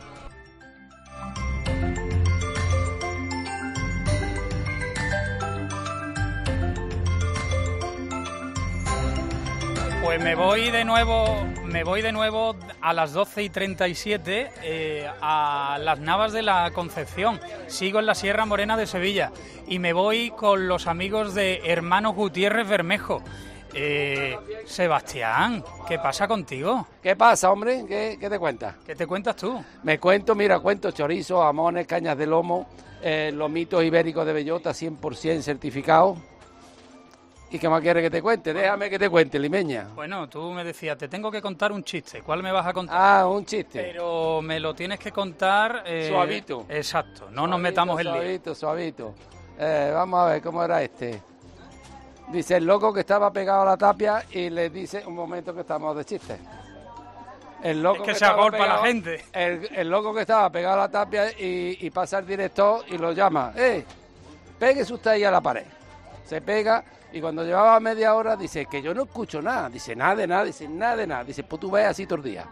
Pues me voy de nuevo, me voy de nuevo a las doce y treinta y siete eh, a las Navas de la Concepción. Sigo en la Sierra Morena de Sevilla y me voy con los amigos de Hermanos Gutiérrez Bermejo. Eh, Sebastián, ¿qué pasa contigo? ¿Qué pasa, hombre? ¿Qué, qué te cuentas? ¿Qué te cuentas tú? Me cuento, mira, cuento chorizo, jamones, cañas de lomo, eh, lomitos ibéricos de bellota cien por ciento certificados. ¿Y qué más quieres que te cuente? Déjame que te cuente, limeña. Bueno, tú me decías, te tengo que contar un chiste. ¿Cuál me vas a contar? Ah, un chiste. Pero me lo tienes que contar... eh, Suavito. Exacto, no Suavito, nos metamos en lío. Suavito, suavito. Eh, vamos a ver, ¿cómo era este? Dice el loco que estaba pegado a la tapia y le dice, un momento que estamos de chiste. El loco Es que se estaba agolpa la pegado- gente. El, el loco que estaba pegado a la tapia y, y pasa el director y lo llama. ¡Eh! Péguese usted ahí a la pared. Se pega y cuando llevaba media hora dice que yo no escucho nada. Dice nada de nada, dice nada de nada. Dice, pues tú ves así todo el día.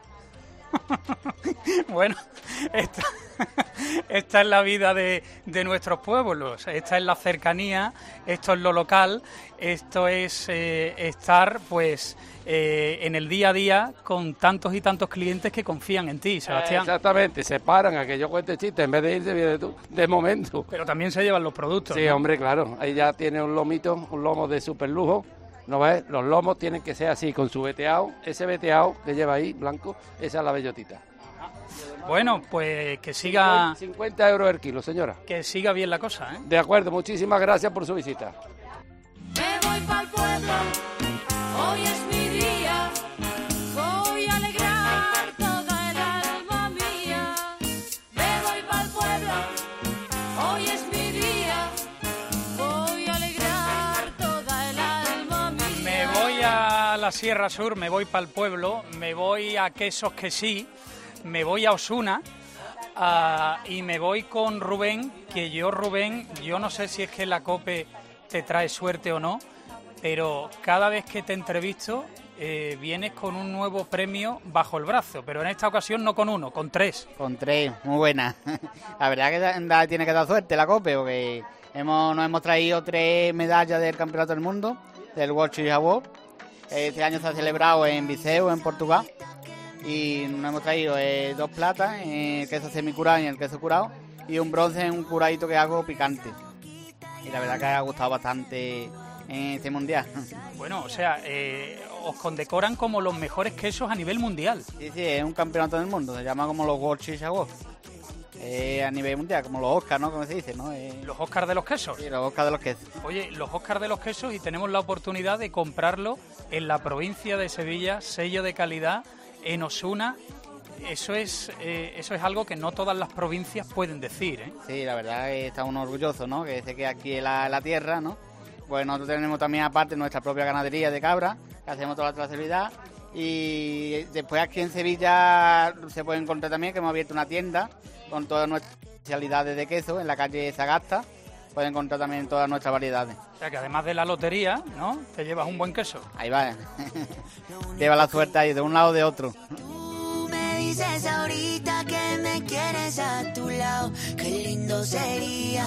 Bueno, esta, esta es la vida de, de nuestros pueblos, esta es la cercanía, esto es lo local, esto es eh, estar pues eh, en el día a día con tantos y tantos clientes que confían en ti, Sebastián. Exactamente, se paran a que yo cuente chistes en vez de irse viene tú, de momento. Pero también se llevan los productos. Sí, ¿no? hombre, claro. Ahí ya tiene un lomito, un lomo de super lujo. ¿No ves? Los lomos tienen que ser así, con su veteado. Ese veteado que lleva ahí, blanco, esa es la bellotita. Bueno, pues que siga... cincuenta euros el kilo, señora. Que siga bien la cosa, ¿eh? De acuerdo, muchísimas gracias por su visita. Me voy pa'l pueblo, hoy es mi día, voy a alegrar toda el alma mía. Me voy pa'l pueblo, hoy es mi día, voy a alegrar toda el alma mía. Me voy a la Sierra Sur, me voy para el pueblo, me voy a Quesos que sí, me voy a Osuna uh, y me voy con Rubén, que yo, Rubén, yo no sé si es que la COPE te trae suerte o no, pero cada vez que te entrevisto eh, vienes con un nuevo premio bajo el brazo, pero en esta ocasión no con uno, con tres. Con tres, muy buena. La verdad que da, da- tiene que dar suerte la COPE, porque hemos, nos hemos traído tres medallas del Campeonato del Mundo, del World Chili Award. Este año se ha celebrado en Viseu, en Portugal, Y nos hemos traído eh, dos platas, eh, el queso semicurado y el queso curado, y un bronce en un curadito que hago picante. Y la verdad que ha gustado bastante en este mundial. Bueno, o sea, eh, os condecoran como los mejores quesos a nivel mundial. Sí, sí, es un campeonato del mundo, se llama como los World Cheese Awards. Eh, a nivel mundial, como los Oscars, ¿no? Como se dice, ¿no? Eh... ¿Los Oscars de los quesos? Sí, los Oscars de los quesos. Oye, los Oscars de los quesos, y tenemos la oportunidad de comprarlo en la provincia de Sevilla, sello de calidad, en Osuna. Eso es eh, eso es algo que no todas las provincias pueden decir, ¿eh? Sí, la verdad es que estamos orgullosos, ¿no? Que se quede aquí en la, la tierra, ¿no? Pues nosotros tenemos también aparte nuestra propia ganadería de cabra, que hacemos toda la trazabilidad. Y después aquí en Sevilla se puede encontrar también que hemos abierto una tienda con todas nuestras especialidades de queso en la calle Sagasta. Pueden encontrar también todas nuestras variedades. O sea que además de la lotería, ¿no? Te llevas un buen queso. Ahí va. Lleva la suerte ahí de un lado o de otro. Dices ahorita que me quieres a tu lado, qué lindo sería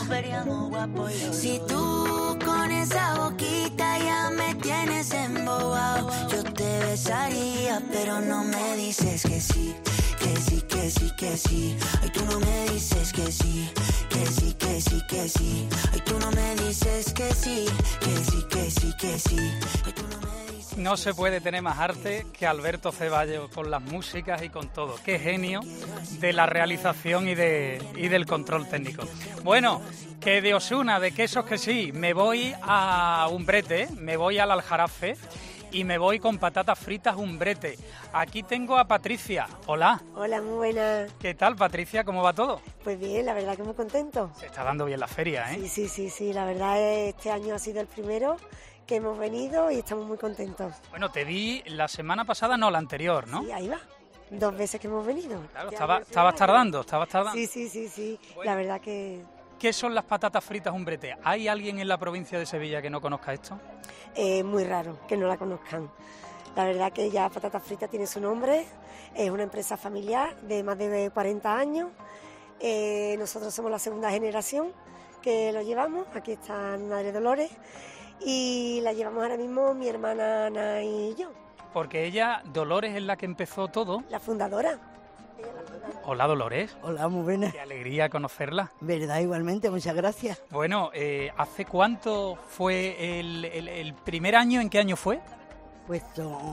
si tú con esa boquita ya me tienes embobado. Yo te besaría, pero no me dices que sí, que sí, que sí, que sí. Ay, tú no me dices que sí, que sí, que sí, que sí. Ay, tú no me dices que sí, que sí, que sí, que sí. Ay, tú no me No se puede tener más arte que Alberto Ceballos con las músicas y con todo. Qué genio de la realización y de y del control técnico. Bueno, que de Osuna, de quesos que sí, me voy a Umbrete, me voy al Aljarafe y me voy con patatas fritas Umbrete. Aquí tengo a Patricia. Hola. Hola, muy buena. ¿Qué tal, Patricia? ¿Cómo va todo? Pues bien, la verdad que muy contento. Se está dando bien la feria, ¿eh? Sí, sí, sí, sí. La verdad este año ha sido el primero que hemos venido y estamos muy contentos. Bueno, te vi la semana pasada, no, la anterior, ¿no? Sí, ahí va. Dos veces que hemos venido. Claro, estaba, estabas tardando, estabas tardando. Sí, sí, sí, sí. Bueno, la verdad que... ¿Qué son las patatas fritas Umbrete? ¿Hay alguien en la provincia de Sevilla que no conozca esto? Es muy raro que no la conozcan. La verdad que ya Patatas Fritas tiene su nombre, es una empresa familiar de más de cuarenta años. Eh, nosotros somos la segunda generación que lo llevamos. Aquí está mi madre Dolores y la llevamos ahora mismo mi hermana Ana y yo. Porque ella, Dolores, es la que empezó todo. La fundadora. Hola, Dolores. Hola, muy buena. Qué alegría conocerla. Verdad, igualmente, muchas gracias. Bueno, eh, ¿hace cuánto fue el, el, el primer año? ¿En qué año fue? Pues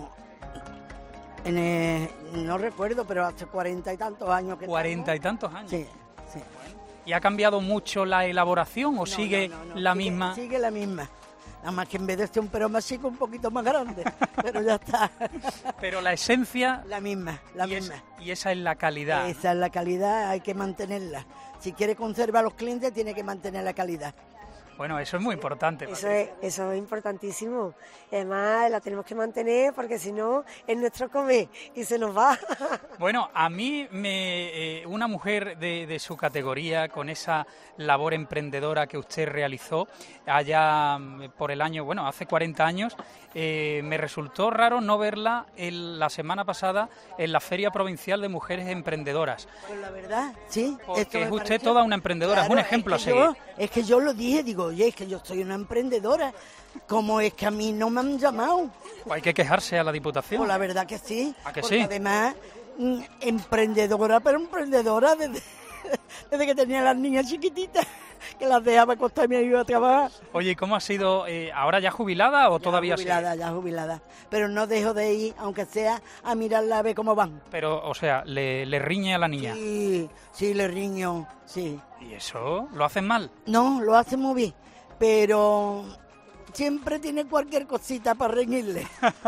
en el, no recuerdo, pero hace cuarenta y tantos años que ¿Cuarenta y tantos años? Sí, sí. ¿Y ha cambiado mucho la elaboración o no, sigue no, no, no. la sigue, misma? Sigue la misma. Nada más que en vez de este un pero más chico, un poquito más grande, pero ya está. Pero la esencia... La misma, la y misma. Es, y esa es la calidad. Esa es la calidad, hay que mantenerla. Si quiere conservar a los clientes, tiene que mantener la calidad. Bueno, eso es muy importante. Eso es, eso es importantísimo. Y además la tenemos que mantener porque si no es nuestro comer y se nos va. Bueno, a mí me, eh, una mujer de, de su categoría, con esa labor emprendedora que usted realizó allá por el año, bueno, hace cuarenta años, eh, me resultó raro no verla el, la semana pasada en la Feria Provincial de Mujeres Emprendedoras. Pues la verdad, sí. Porque es usted toda una emprendedora, claro, es un ejemplo es a seguir. Yo, es que yo lo dije, digo, oye, es que yo soy una emprendedora. ¿Cómo es que a mí no me han llamado? Pues hay que quejarse a la Diputación. Pues la verdad que sí. ¿A que porque sí? Además, mm, emprendedora, pero emprendedora desde, desde que tenía las niñas chiquititas, que las dejaba acostar y me iba a trabajar. Oye, ¿y cómo ha sido? Eh, ¿Ahora ya jubilada o ya todavía jubilada, sigue? Ya jubilada, pero no dejo de ir, aunque sea a mirarla a ver cómo van. Pero, o sea, ¿le, le riñe a la niña? Sí, sí, le riño, sí. ¿Y eso? ¿Lo hacen mal? No, lo hace muy bien, pero siempre tiene cualquier cosita para reñirle.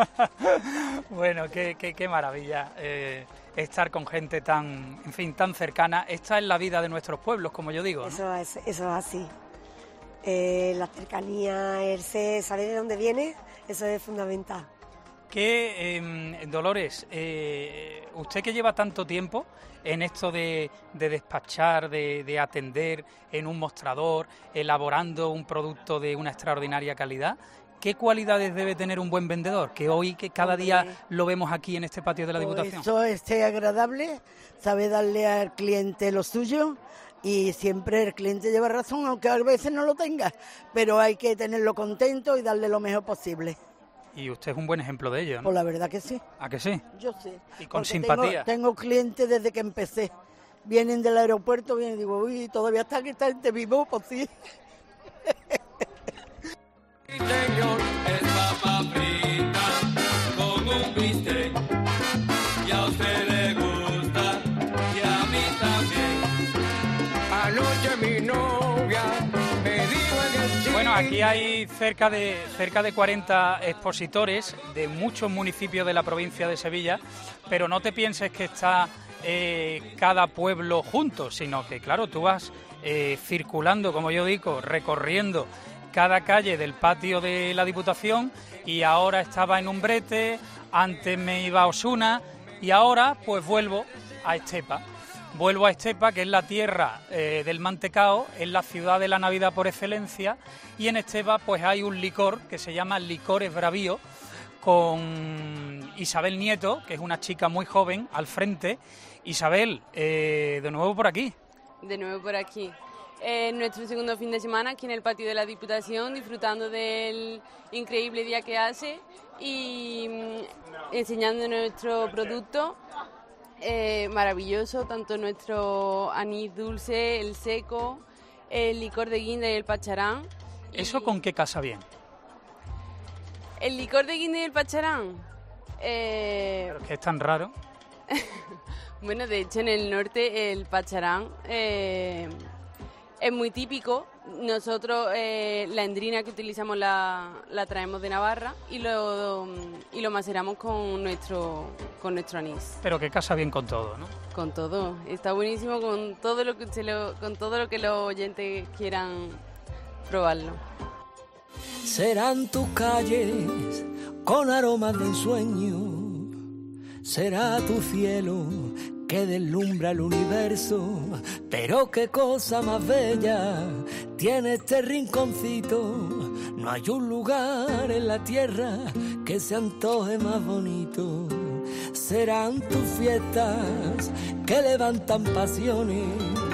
Bueno, qué, qué, qué maravilla eh, estar con gente tan, en fin, tan cercana. Esta es la vida de nuestros pueblos, como yo digo, ¿no? Eso es, eso es así. Eh, la cercanía, el ser, saber de dónde viene, eso es fundamental. Que, eh, Dolores, eh, usted que lleva tanto tiempo en esto de, de despachar, de, de atender en un mostrador, elaborando un producto de una extraordinaria calidad, ¿qué cualidades debe tener un buen vendedor? Que hoy, que cada día lo vemos aquí en este patio de la Diputación. Eso es ser agradable, sabe darle al cliente lo suyo y siempre el cliente lleva razón, aunque a veces no lo tenga, pero hay que tenerlo contento y darle lo mejor posible. Y usted es un buen ejemplo de ello, ¿no? Pues la verdad que sí. ¿A que sí? Yo sí. Y con Porque simpatía. Tengo, tengo clientes desde que empecé. Vienen del aeropuerto, vienen y digo, uy, todavía está que está gente vivo, pues sí. Señor, es papa frita con un bistec. Y a usted le gusta y a mí también. Anoche mi novia me dijo en el cine. Bueno, aquí hay cerca de cerca de cuarenta expositores de muchos municipios de la provincia de Sevilla, pero no te pienses que está eh, cada pueblo junto, sino que, claro, tú vas eh, circulando, como yo digo, recorriendo cada calle del patio de la Diputación, y ahora estaba en Umbrete, antes me iba a Osuna y ahora pues vuelvo a Estepa. Vuelvo a Estepa, que es la tierra eh, del mantecao, es la ciudad de la Navidad por excelencia, y en Estepa pues hay un licor que se llama Licores Bravío, con Isabel Nieto, que es una chica muy joven, al frente. Isabel, eh, de nuevo por aquí. De nuevo por aquí. Eh, nuestro segundo fin de semana aquí en el patio de la Diputación, disfrutando del increíble día que hace y mm, enseñando nuestro producto eh, maravilloso, tanto nuestro anís dulce, el seco, el licor de guinda y el pacharán. ¿Eso con qué casa bien? El licor de guinda y el pacharán. Eh, Pero es que es tan raro. Bueno, de hecho en el norte el pacharán eh, es muy típico. Nosotros eh, la endrina que utilizamos la, la traemos de Navarra y lo y lo maceramos con nuestro con nuestro anís. Pero que casa bien con todo, ¿no? Con todo, está buenísimo con todo lo que se lo, con todo lo que los oyentes quieran probarlo. Serán tus calles con aromas de ensueño, será tu cielo que deslumbra el universo, pero qué cosa más bella tiene este rinconcito. No hay un lugar en la tierra que se antoje más bonito. Serán tus fiestas que levantan pasiones,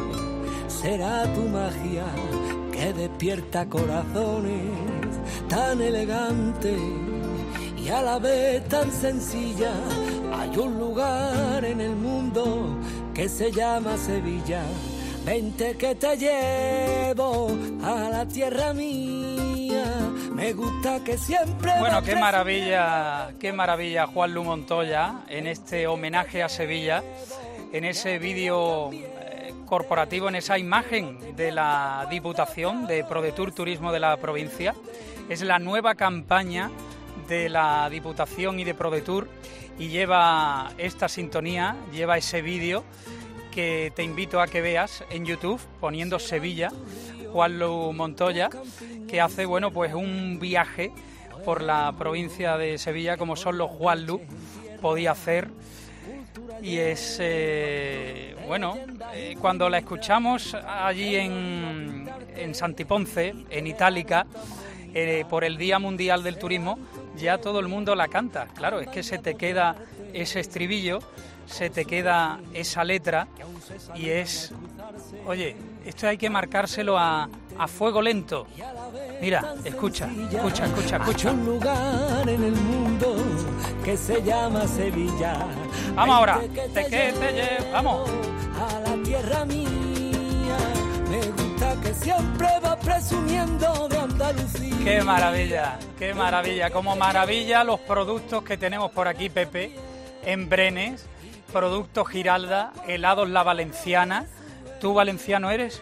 será tu magia que despierta corazones, tan elegante y a la vez tan sencilla. Hay un lugar en el mundo que se llama Sevilla. Vente que te llevo a la tierra mía. Me gusta que siempre... Bueno, qué maravilla, qué maravilla Juanlu Montoya en este homenaje a Sevilla, en ese vídeo eh, corporativo, en esa imagen de la Diputación de ProDetour Turismo de la provincia. Es la nueva campaña de la Diputación y de ProDetour y lleva esta sintonía, lleva ese vídeo que te invito a que veas en YouTube poniendo Sevilla, Juanlu Montoya, que hace bueno pues un viaje por la provincia de Sevilla como solo Juanlu podía hacer. Y es eh, bueno, eh, cuando la escuchamos allí en, en Santiponce, en Itálica, eh, por el Día Mundial del Turismo, ya todo el mundo la canta. Claro, es que se te queda ese estribillo, se te queda esa letra y es, oye, esto hay que marcárselo a, a fuego lento. Mira, escucha, escucha, escucha, escucha. Hay un lugar en el mundo que se llama Sevilla. Vamos ahora, te que te llevo, vamos. A la tierra mía, me gusta que siempre va presumiendo de Andalucía. Qué maravilla, qué maravilla, como maravilla los productos que tenemos por aquí, Pepe, en Brenes, productos Giralda, helados La Valenciana. ¿Tú valenciano eres?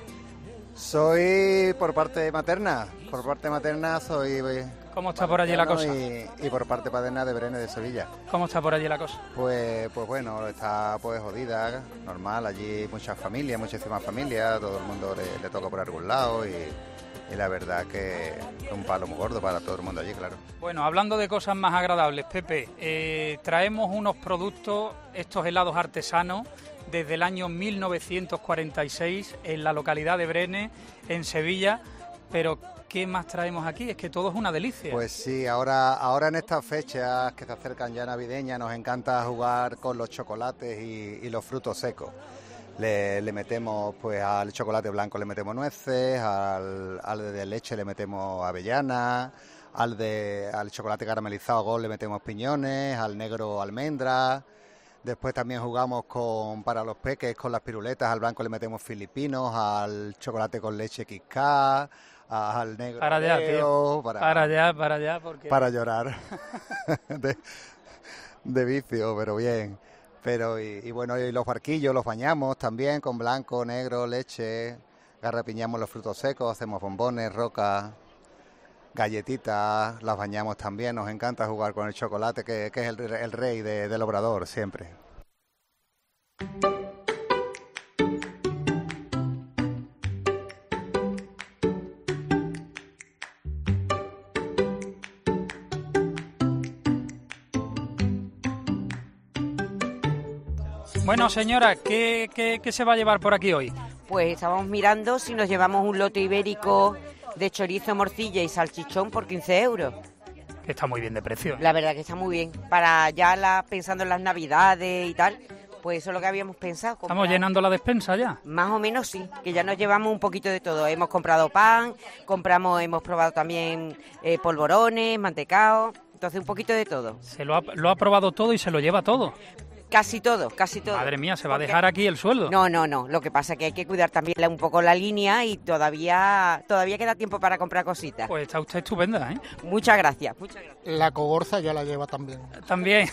Soy por parte materna, por parte materna soy... ¿Cómo está por allí la cosa? Y, y por parte paterna de Brenes de Sevilla. ¿Cómo está por allí la cosa? Pues pues bueno, está pues jodida, normal, allí muchas familias, muchísimas familias, todo el mundo le, le toca por algún lado y, y la verdad que es un palo muy gordo para todo el mundo allí, claro. Bueno, hablando de cosas más agradables, Pepe, eh, traemos unos productos, estos helados artesanos, desde el año mil novecientos cuarenta y seis en la localidad de Brenes, en Sevilla, pero ¿qué más traemos aquí? Es que todo es una delicia. Pues sí, ahora, ahora en estas fechas que se acercan ya navideñas nos encanta jugar con los chocolates y, y los frutos secos. Le, le metemos, pues al chocolate blanco le metemos nueces, al, al de leche le metemos avellanas, al, de, al chocolate caramelizado Gol le metemos piñones, al negro almendras. Después también jugamos con para los peques con las piruletas, al blanco le metemos filipinos, al chocolate con leche Kit Kat, al negro para allá, tío. Para, para allá, para allá, porque... para llorar de, de vicio, pero bien. Pero y, y bueno, y los barquillos los bañamos también con blanco, negro, leche, garrapiñamos los frutos secos, hacemos bombones, rocas, galletitas, las bañamos también. Nos encanta jugar con el chocolate, que, que es el, el rey de, del obrador siempre. Bueno, señora, ¿qué, qué, qué se va a llevar por aquí hoy? Pues estábamos mirando si nos llevamos un lote ibérico de chorizo, morcilla y salchichón por quince euros. Está muy bien de precio. La verdad que está muy bien. Para ya la, pensando en las navidades y tal, pues eso es lo que habíamos pensado. Comprar. ¿Estamos llenando la despensa ya? Más o menos sí, que ya nos llevamos un poquito de todo. Hemos comprado pan, compramos, hemos probado también eh, polvorones, mantecao, entonces un poquito de todo. Se lo ha, lo ha probado todo y se lo lleva todo. Casi todo, casi todo. Madre mía, ¿se va a Porque... dejar aquí el sueldo? No, no, no. Lo que pasa es que hay que cuidar también un poco la línea y todavía todavía queda tiempo para comprar cositas. Pues está usted estupenda, ¿eh? Muchas gracias, muchas gracias. La cogorza ya la lleva también. También.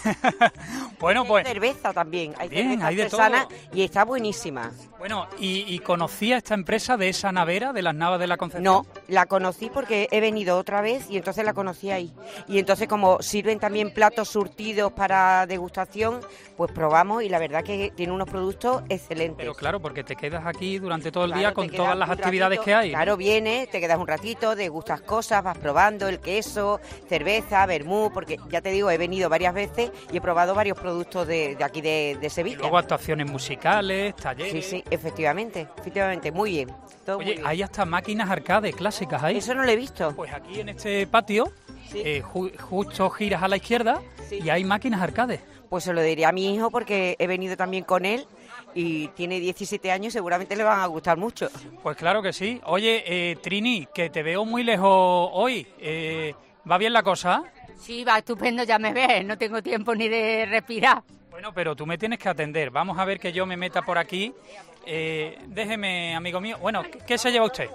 Bueno, pues... Hay cerveza también. Hay Bien, cerveza hay de artesana todo. y está buenísima. Bueno, ¿y, y conocía esta empresa de esa navera, de las Navas de la Concepción? No, la conocí porque he venido otra vez y entonces la conocí ahí. Y entonces como sirven también platos surtidos para degustación, pues probamos y la verdad que tiene unos productos excelentes. Pero claro, porque te quedas aquí durante todo el Claro, día te con quedas todas las un actividades ratito, que hay. Claro, vienes, te quedas un ratito, degustas cosas, vas probando el queso, cerveza, vermú, porque ya te digo, he venido varias veces y he probado varios productos de, de aquí de, de Sevilla. Y luego actuaciones musicales, talleres... Sí, sí, efectivamente, efectivamente, muy bien. Todo Oye, muy bien. hay hasta máquinas arcade clásicas ahí. Eso no lo he visto. Pues aquí en este patio, Sí. eh, ju- justo giras a la izquierda Sí. y hay máquinas arcade. Pues se lo diré a mi hijo porque he venido también con él y tiene diecisiete años y seguramente le van a gustar mucho. Pues claro que sí. Oye, eh, Trini, que te veo muy lejos hoy. Eh, ¿Va bien la cosa? Sí, va estupendo, ya me ves, no tengo tiempo ni de respirar. Bueno, pero tú me tienes que atender. Vamos a ver que yo me meta por aquí. Eh, déjeme, amigo mío. Bueno, ¿qué, qué se lleva usted?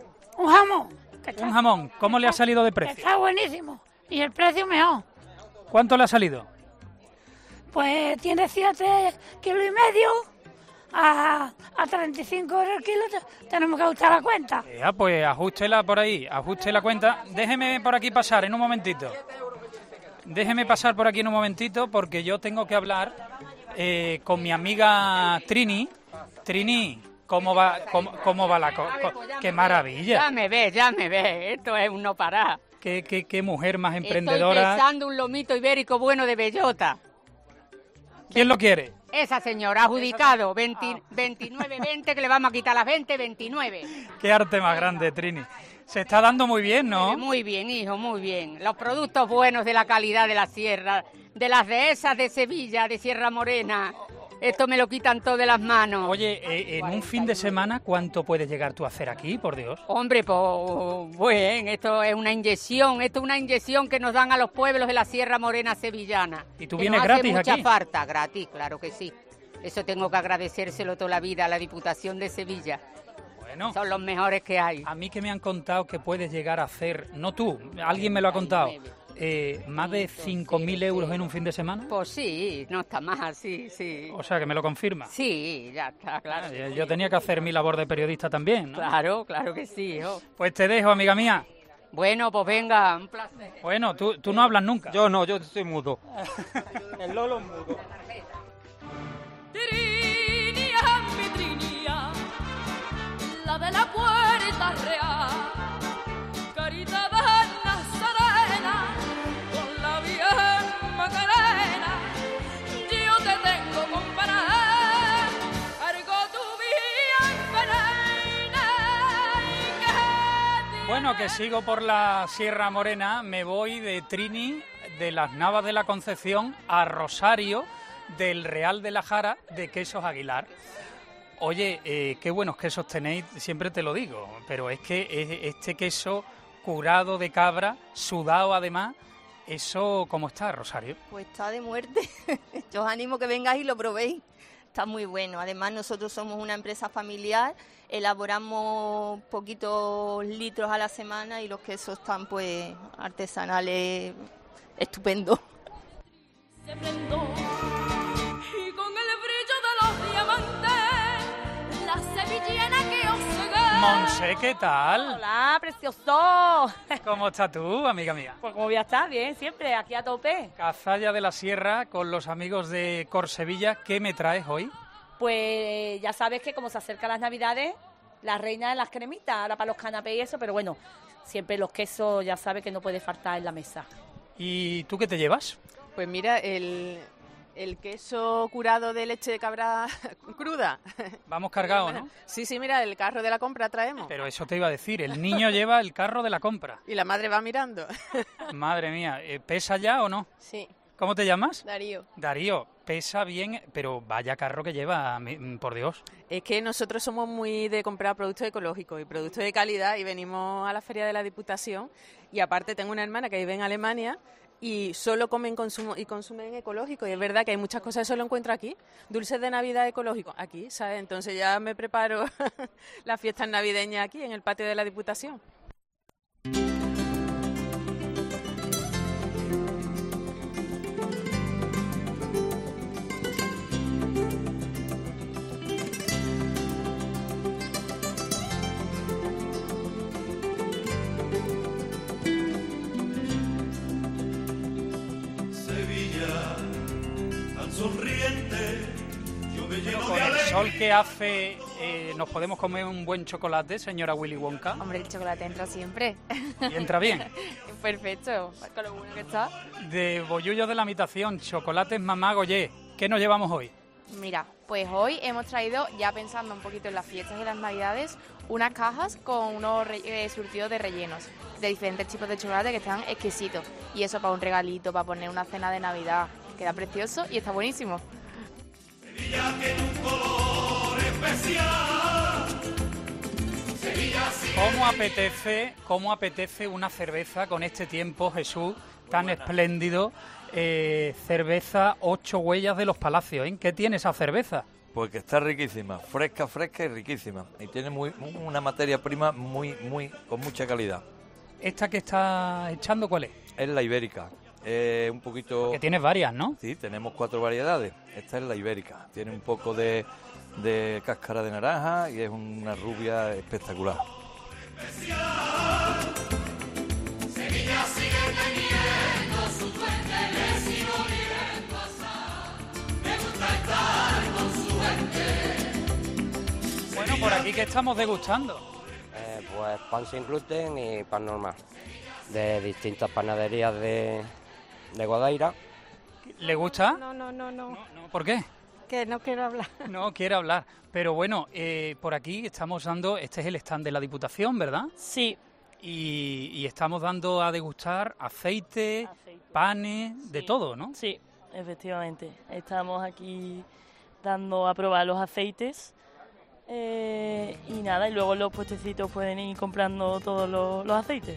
Un jamón. que está- Un jamón. ¿Cómo le ha salido de precio? Está buenísimo. Y el precio mejor. ¿Cuánto le ha salido? Pues tiene siete kilos y medio a, a treinta y cinco euros el kilo. te- Tenemos que ajustar la cuenta. Ya, pues ajústela por ahí, ajuste la cuenta. Déjeme por aquí pasar en un momentito. Déjeme pasar por aquí en un momentito porque yo tengo que hablar eh, con mi amiga Trini. Trini, ¿cómo va, cómo, cómo va la cosa? ¡Qué maravilla! Ya me ves, ya me ves. Esto es un no parar. Qué, qué, qué mujer más Estoy emprendedora. pensando un lomito ibérico bueno de bellota. ¿Quién lo quiere? Esa señora, adjudicado, veinte, veintinueve veinte, que le vamos a quitar las veinte, veintinueve. Qué arte más grande, Trini. Se está dando muy bien, ¿no? Muy bien, hijo, muy bien. Los productos buenos de la calidad de la sierra, de las dehesas de Sevilla, de Sierra Morena. Esto me lo quitan todo de las manos. Oye, eh, en un fin de semana, ¿cuánto puedes llegar tú a hacer aquí, por Dios? Hombre, pues bueno, esto es una inyección, esto es una inyección que nos dan a los pueblos de la Sierra Morena sevillana. ¿Y tú que vienes nos gratis hace mucha aquí? falta, gratis, claro que sí. Eso tengo que agradecérselo toda la vida a la Diputación de Sevilla. Bueno, son los mejores que hay. A mí que me han contado que puedes llegar a hacer, no tú, alguien me lo ha contado, eh, más de cinco mil euros en un fin de semana. Pues sí, no está mal, sí, sí. O sea, que me lo confirma. Sí, ya está, claro. Eh, Yo tenía que hacer mi labor de periodista también, ¿no? Claro, claro que sí, hijo. Pues te dejo, amiga mía. Bueno, pues venga, un placer. Bueno, tú, tú no hablas nunca. Yo no, yo estoy mudo. El Lolo mudo. Trinia, mi Trinia, la de la puerta real, carita de Nazarena, con la bien Macarena, yo te tengo comparada, cargo tu bien venena y que... Bueno, que sigo por la Sierra Morena, me voy de Trini, de las Navas de la Concepción, a Rosario, del Real de la Jara, de Quesos Aguilar. Oye, eh, qué buenos quesos tenéis, siempre te lo digo, pero es que eh, este queso curado de cabra, sudado además. ¿Eso cómo está, Rosario? Pues está de muerte. Yo os animo que vengáis y lo probéis. Está muy bueno. Además, nosotros somos una empresa familiar, elaboramos poquitos litros a la semana y los quesos están pues artesanales, estupendos. Se prendó y con el brillo de los diamantes la sevillana que os cegué. Monse, ¿qué tal? Hola, precioso. ¿Cómo estás tú, amiga mía? Pues como voy a estar, bien, siempre, aquí a tope. Cazalla de la Sierra con los amigos de Corsevilla. ¿Qué me traes hoy? Pues ya sabes que como se acercan las Navidades, la reina de las cremitas, ahora para los canapés y eso, pero bueno, siempre los quesos ya sabes que no puede faltar en la mesa. ¿Y tú qué te llevas? Pues mira, el, el queso curado de leche de cabra cruda. Vamos cargados, ¿no? Sí, sí, mira, el carro de la compra traemos. Pero eso te iba a decir, el niño lleva el carro de la compra. Y la madre va mirando. Madre mía, ¿pesa ya o no? Sí. ¿Cómo te llamas? Darío. Darío, pesa bien, pero vaya carro que lleva, por Dios. Es que nosotros somos muy de comprar productos ecológicos y productos de calidad y venimos a la Feria de la Diputación y aparte tengo una hermana que vive en Alemania y solo comen consumo y consumen ecológico y es verdad que hay muchas cosas que solo encuentro aquí. Dulces de Navidad ecológicos, aquí, ¿sabes? Entonces ya me preparo las fiestas navideñas aquí en el patio de la Diputación. Sonriente, yo me lleno Con de el alegría. sol que hace, eh, ¿nos podemos comer un buen chocolate, señora Willy Wonka? Hombre, el chocolate entra siempre. ¿Y entra bien? Perfecto, con lo bueno que está. De Bollullos de la Imitación, chocolates Mamá Goyé. ¿Qué nos llevamos hoy? Mira, pues hoy hemos traído, ya pensando un poquito en las fiestas y las navidades, unas cajas con unos re- eh, surtidos de rellenos de diferentes tipos de chocolate que están exquisitos. Y eso para un regalito, para poner una cena de Navidad. Queda precioso y está buenísimo. Sevilla tiene un color especial. Sevilla sí. ¿Cómo apetece, cómo apetece una cerveza con este tiempo, Jesús, tan espléndido? Eh, cerveza Ocho Huellas de los Palacios, ¿eh? ¿Qué tiene esa cerveza? Pues que está riquísima, fresca, fresca y riquísima. Y tiene muy, una materia prima muy, muy, con mucha calidad. ¿Esta que está echando cuál es? Es la ibérica. Eh, un poquito... Que tienes varias, ¿no? Sí, tenemos cuatro variedades. Esta es la ibérica. Tiene un poco de, de cáscara de naranja y es una rubia espectacular. Sevilla sigue teniendo su duende, le sigo viendo pasar. Me gusta estar con su gente. Bueno, por aquí, ¿qué estamos degustando? Eh, pues pan sin gluten y pan normal, de distintas panaderías de, de Guadaira. ¿Le gusta? No, no, no, no. ¿Por qué? Que no quiero hablar. No quiere hablar. Pero bueno, eh, por aquí estamos dando, este es el stand de la Diputación, ¿verdad? Sí. Y, y estamos dando a degustar aceite, panes, de todo, ¿no? Sí, efectivamente. Estamos aquí dando a probar los aceites eh, y nada, y luego los puestecitos pueden ir comprando todos los, los aceites.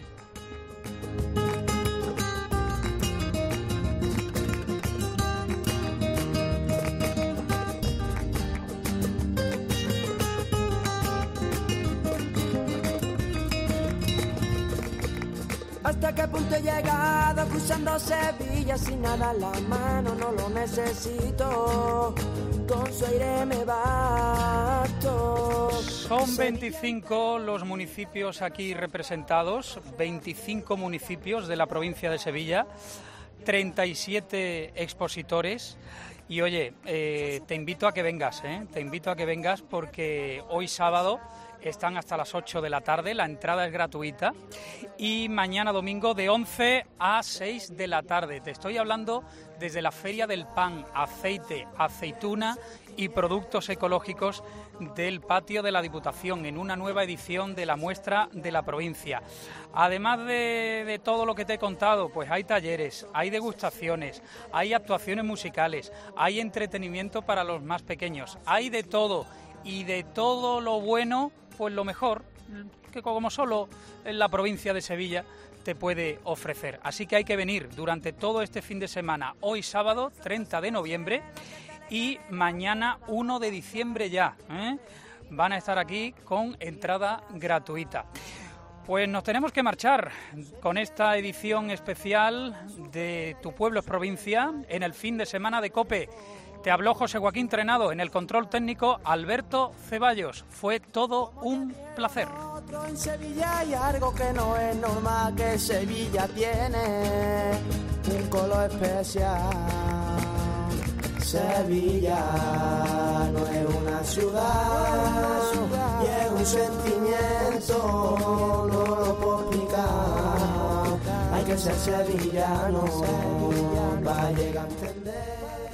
Hasta qué punto he llegado cruzando Sevilla sin nada en la mano, no lo necesito, con su aire me basto. Son veinticinco los municipios aquí representados, veinticinco municipios de la provincia de Sevilla, treinta y siete expositores. Y oye, eh, te invito a que vengas, ¿eh? te invito a que vengas porque hoy sábado están hasta las ocho de la tarde, la entrada es gratuita, y mañana domingo de once a seis de la tarde. Te estoy hablando desde la Feria del Pan, aceite, aceituna y productos ecológicos del patio de la Diputación, en una nueva edición de la muestra de la provincia. Además de, de todo lo que te he contado, pues hay talleres, hay degustaciones, hay actuaciones musicales, hay entretenimiento para los más pequeños, hay de todo, y de todo lo bueno, pues lo mejor, que como solo en la provincia de Sevilla te puede ofrecer. Así que hay que venir durante todo este fin de semana, hoy sábado treinta de noviembre y mañana uno de diciembre ya, ¿eh? Van a estar aquí con entrada gratuita. Pues nos tenemos que marchar con esta edición especial de Tu Pueblo es Provincia en el fin de semana de COPE. Te habló José Joaquín Trenado, en el control técnico Alberto Ceballos. Fue todo un placer. En Sevilla hay algo que no es normal, que Sevilla tiene un color especial. Sevilla no es una ciudad, y es un sentimiento, no lo puedo explicar. Hay que ser sevillano para llegar a entender.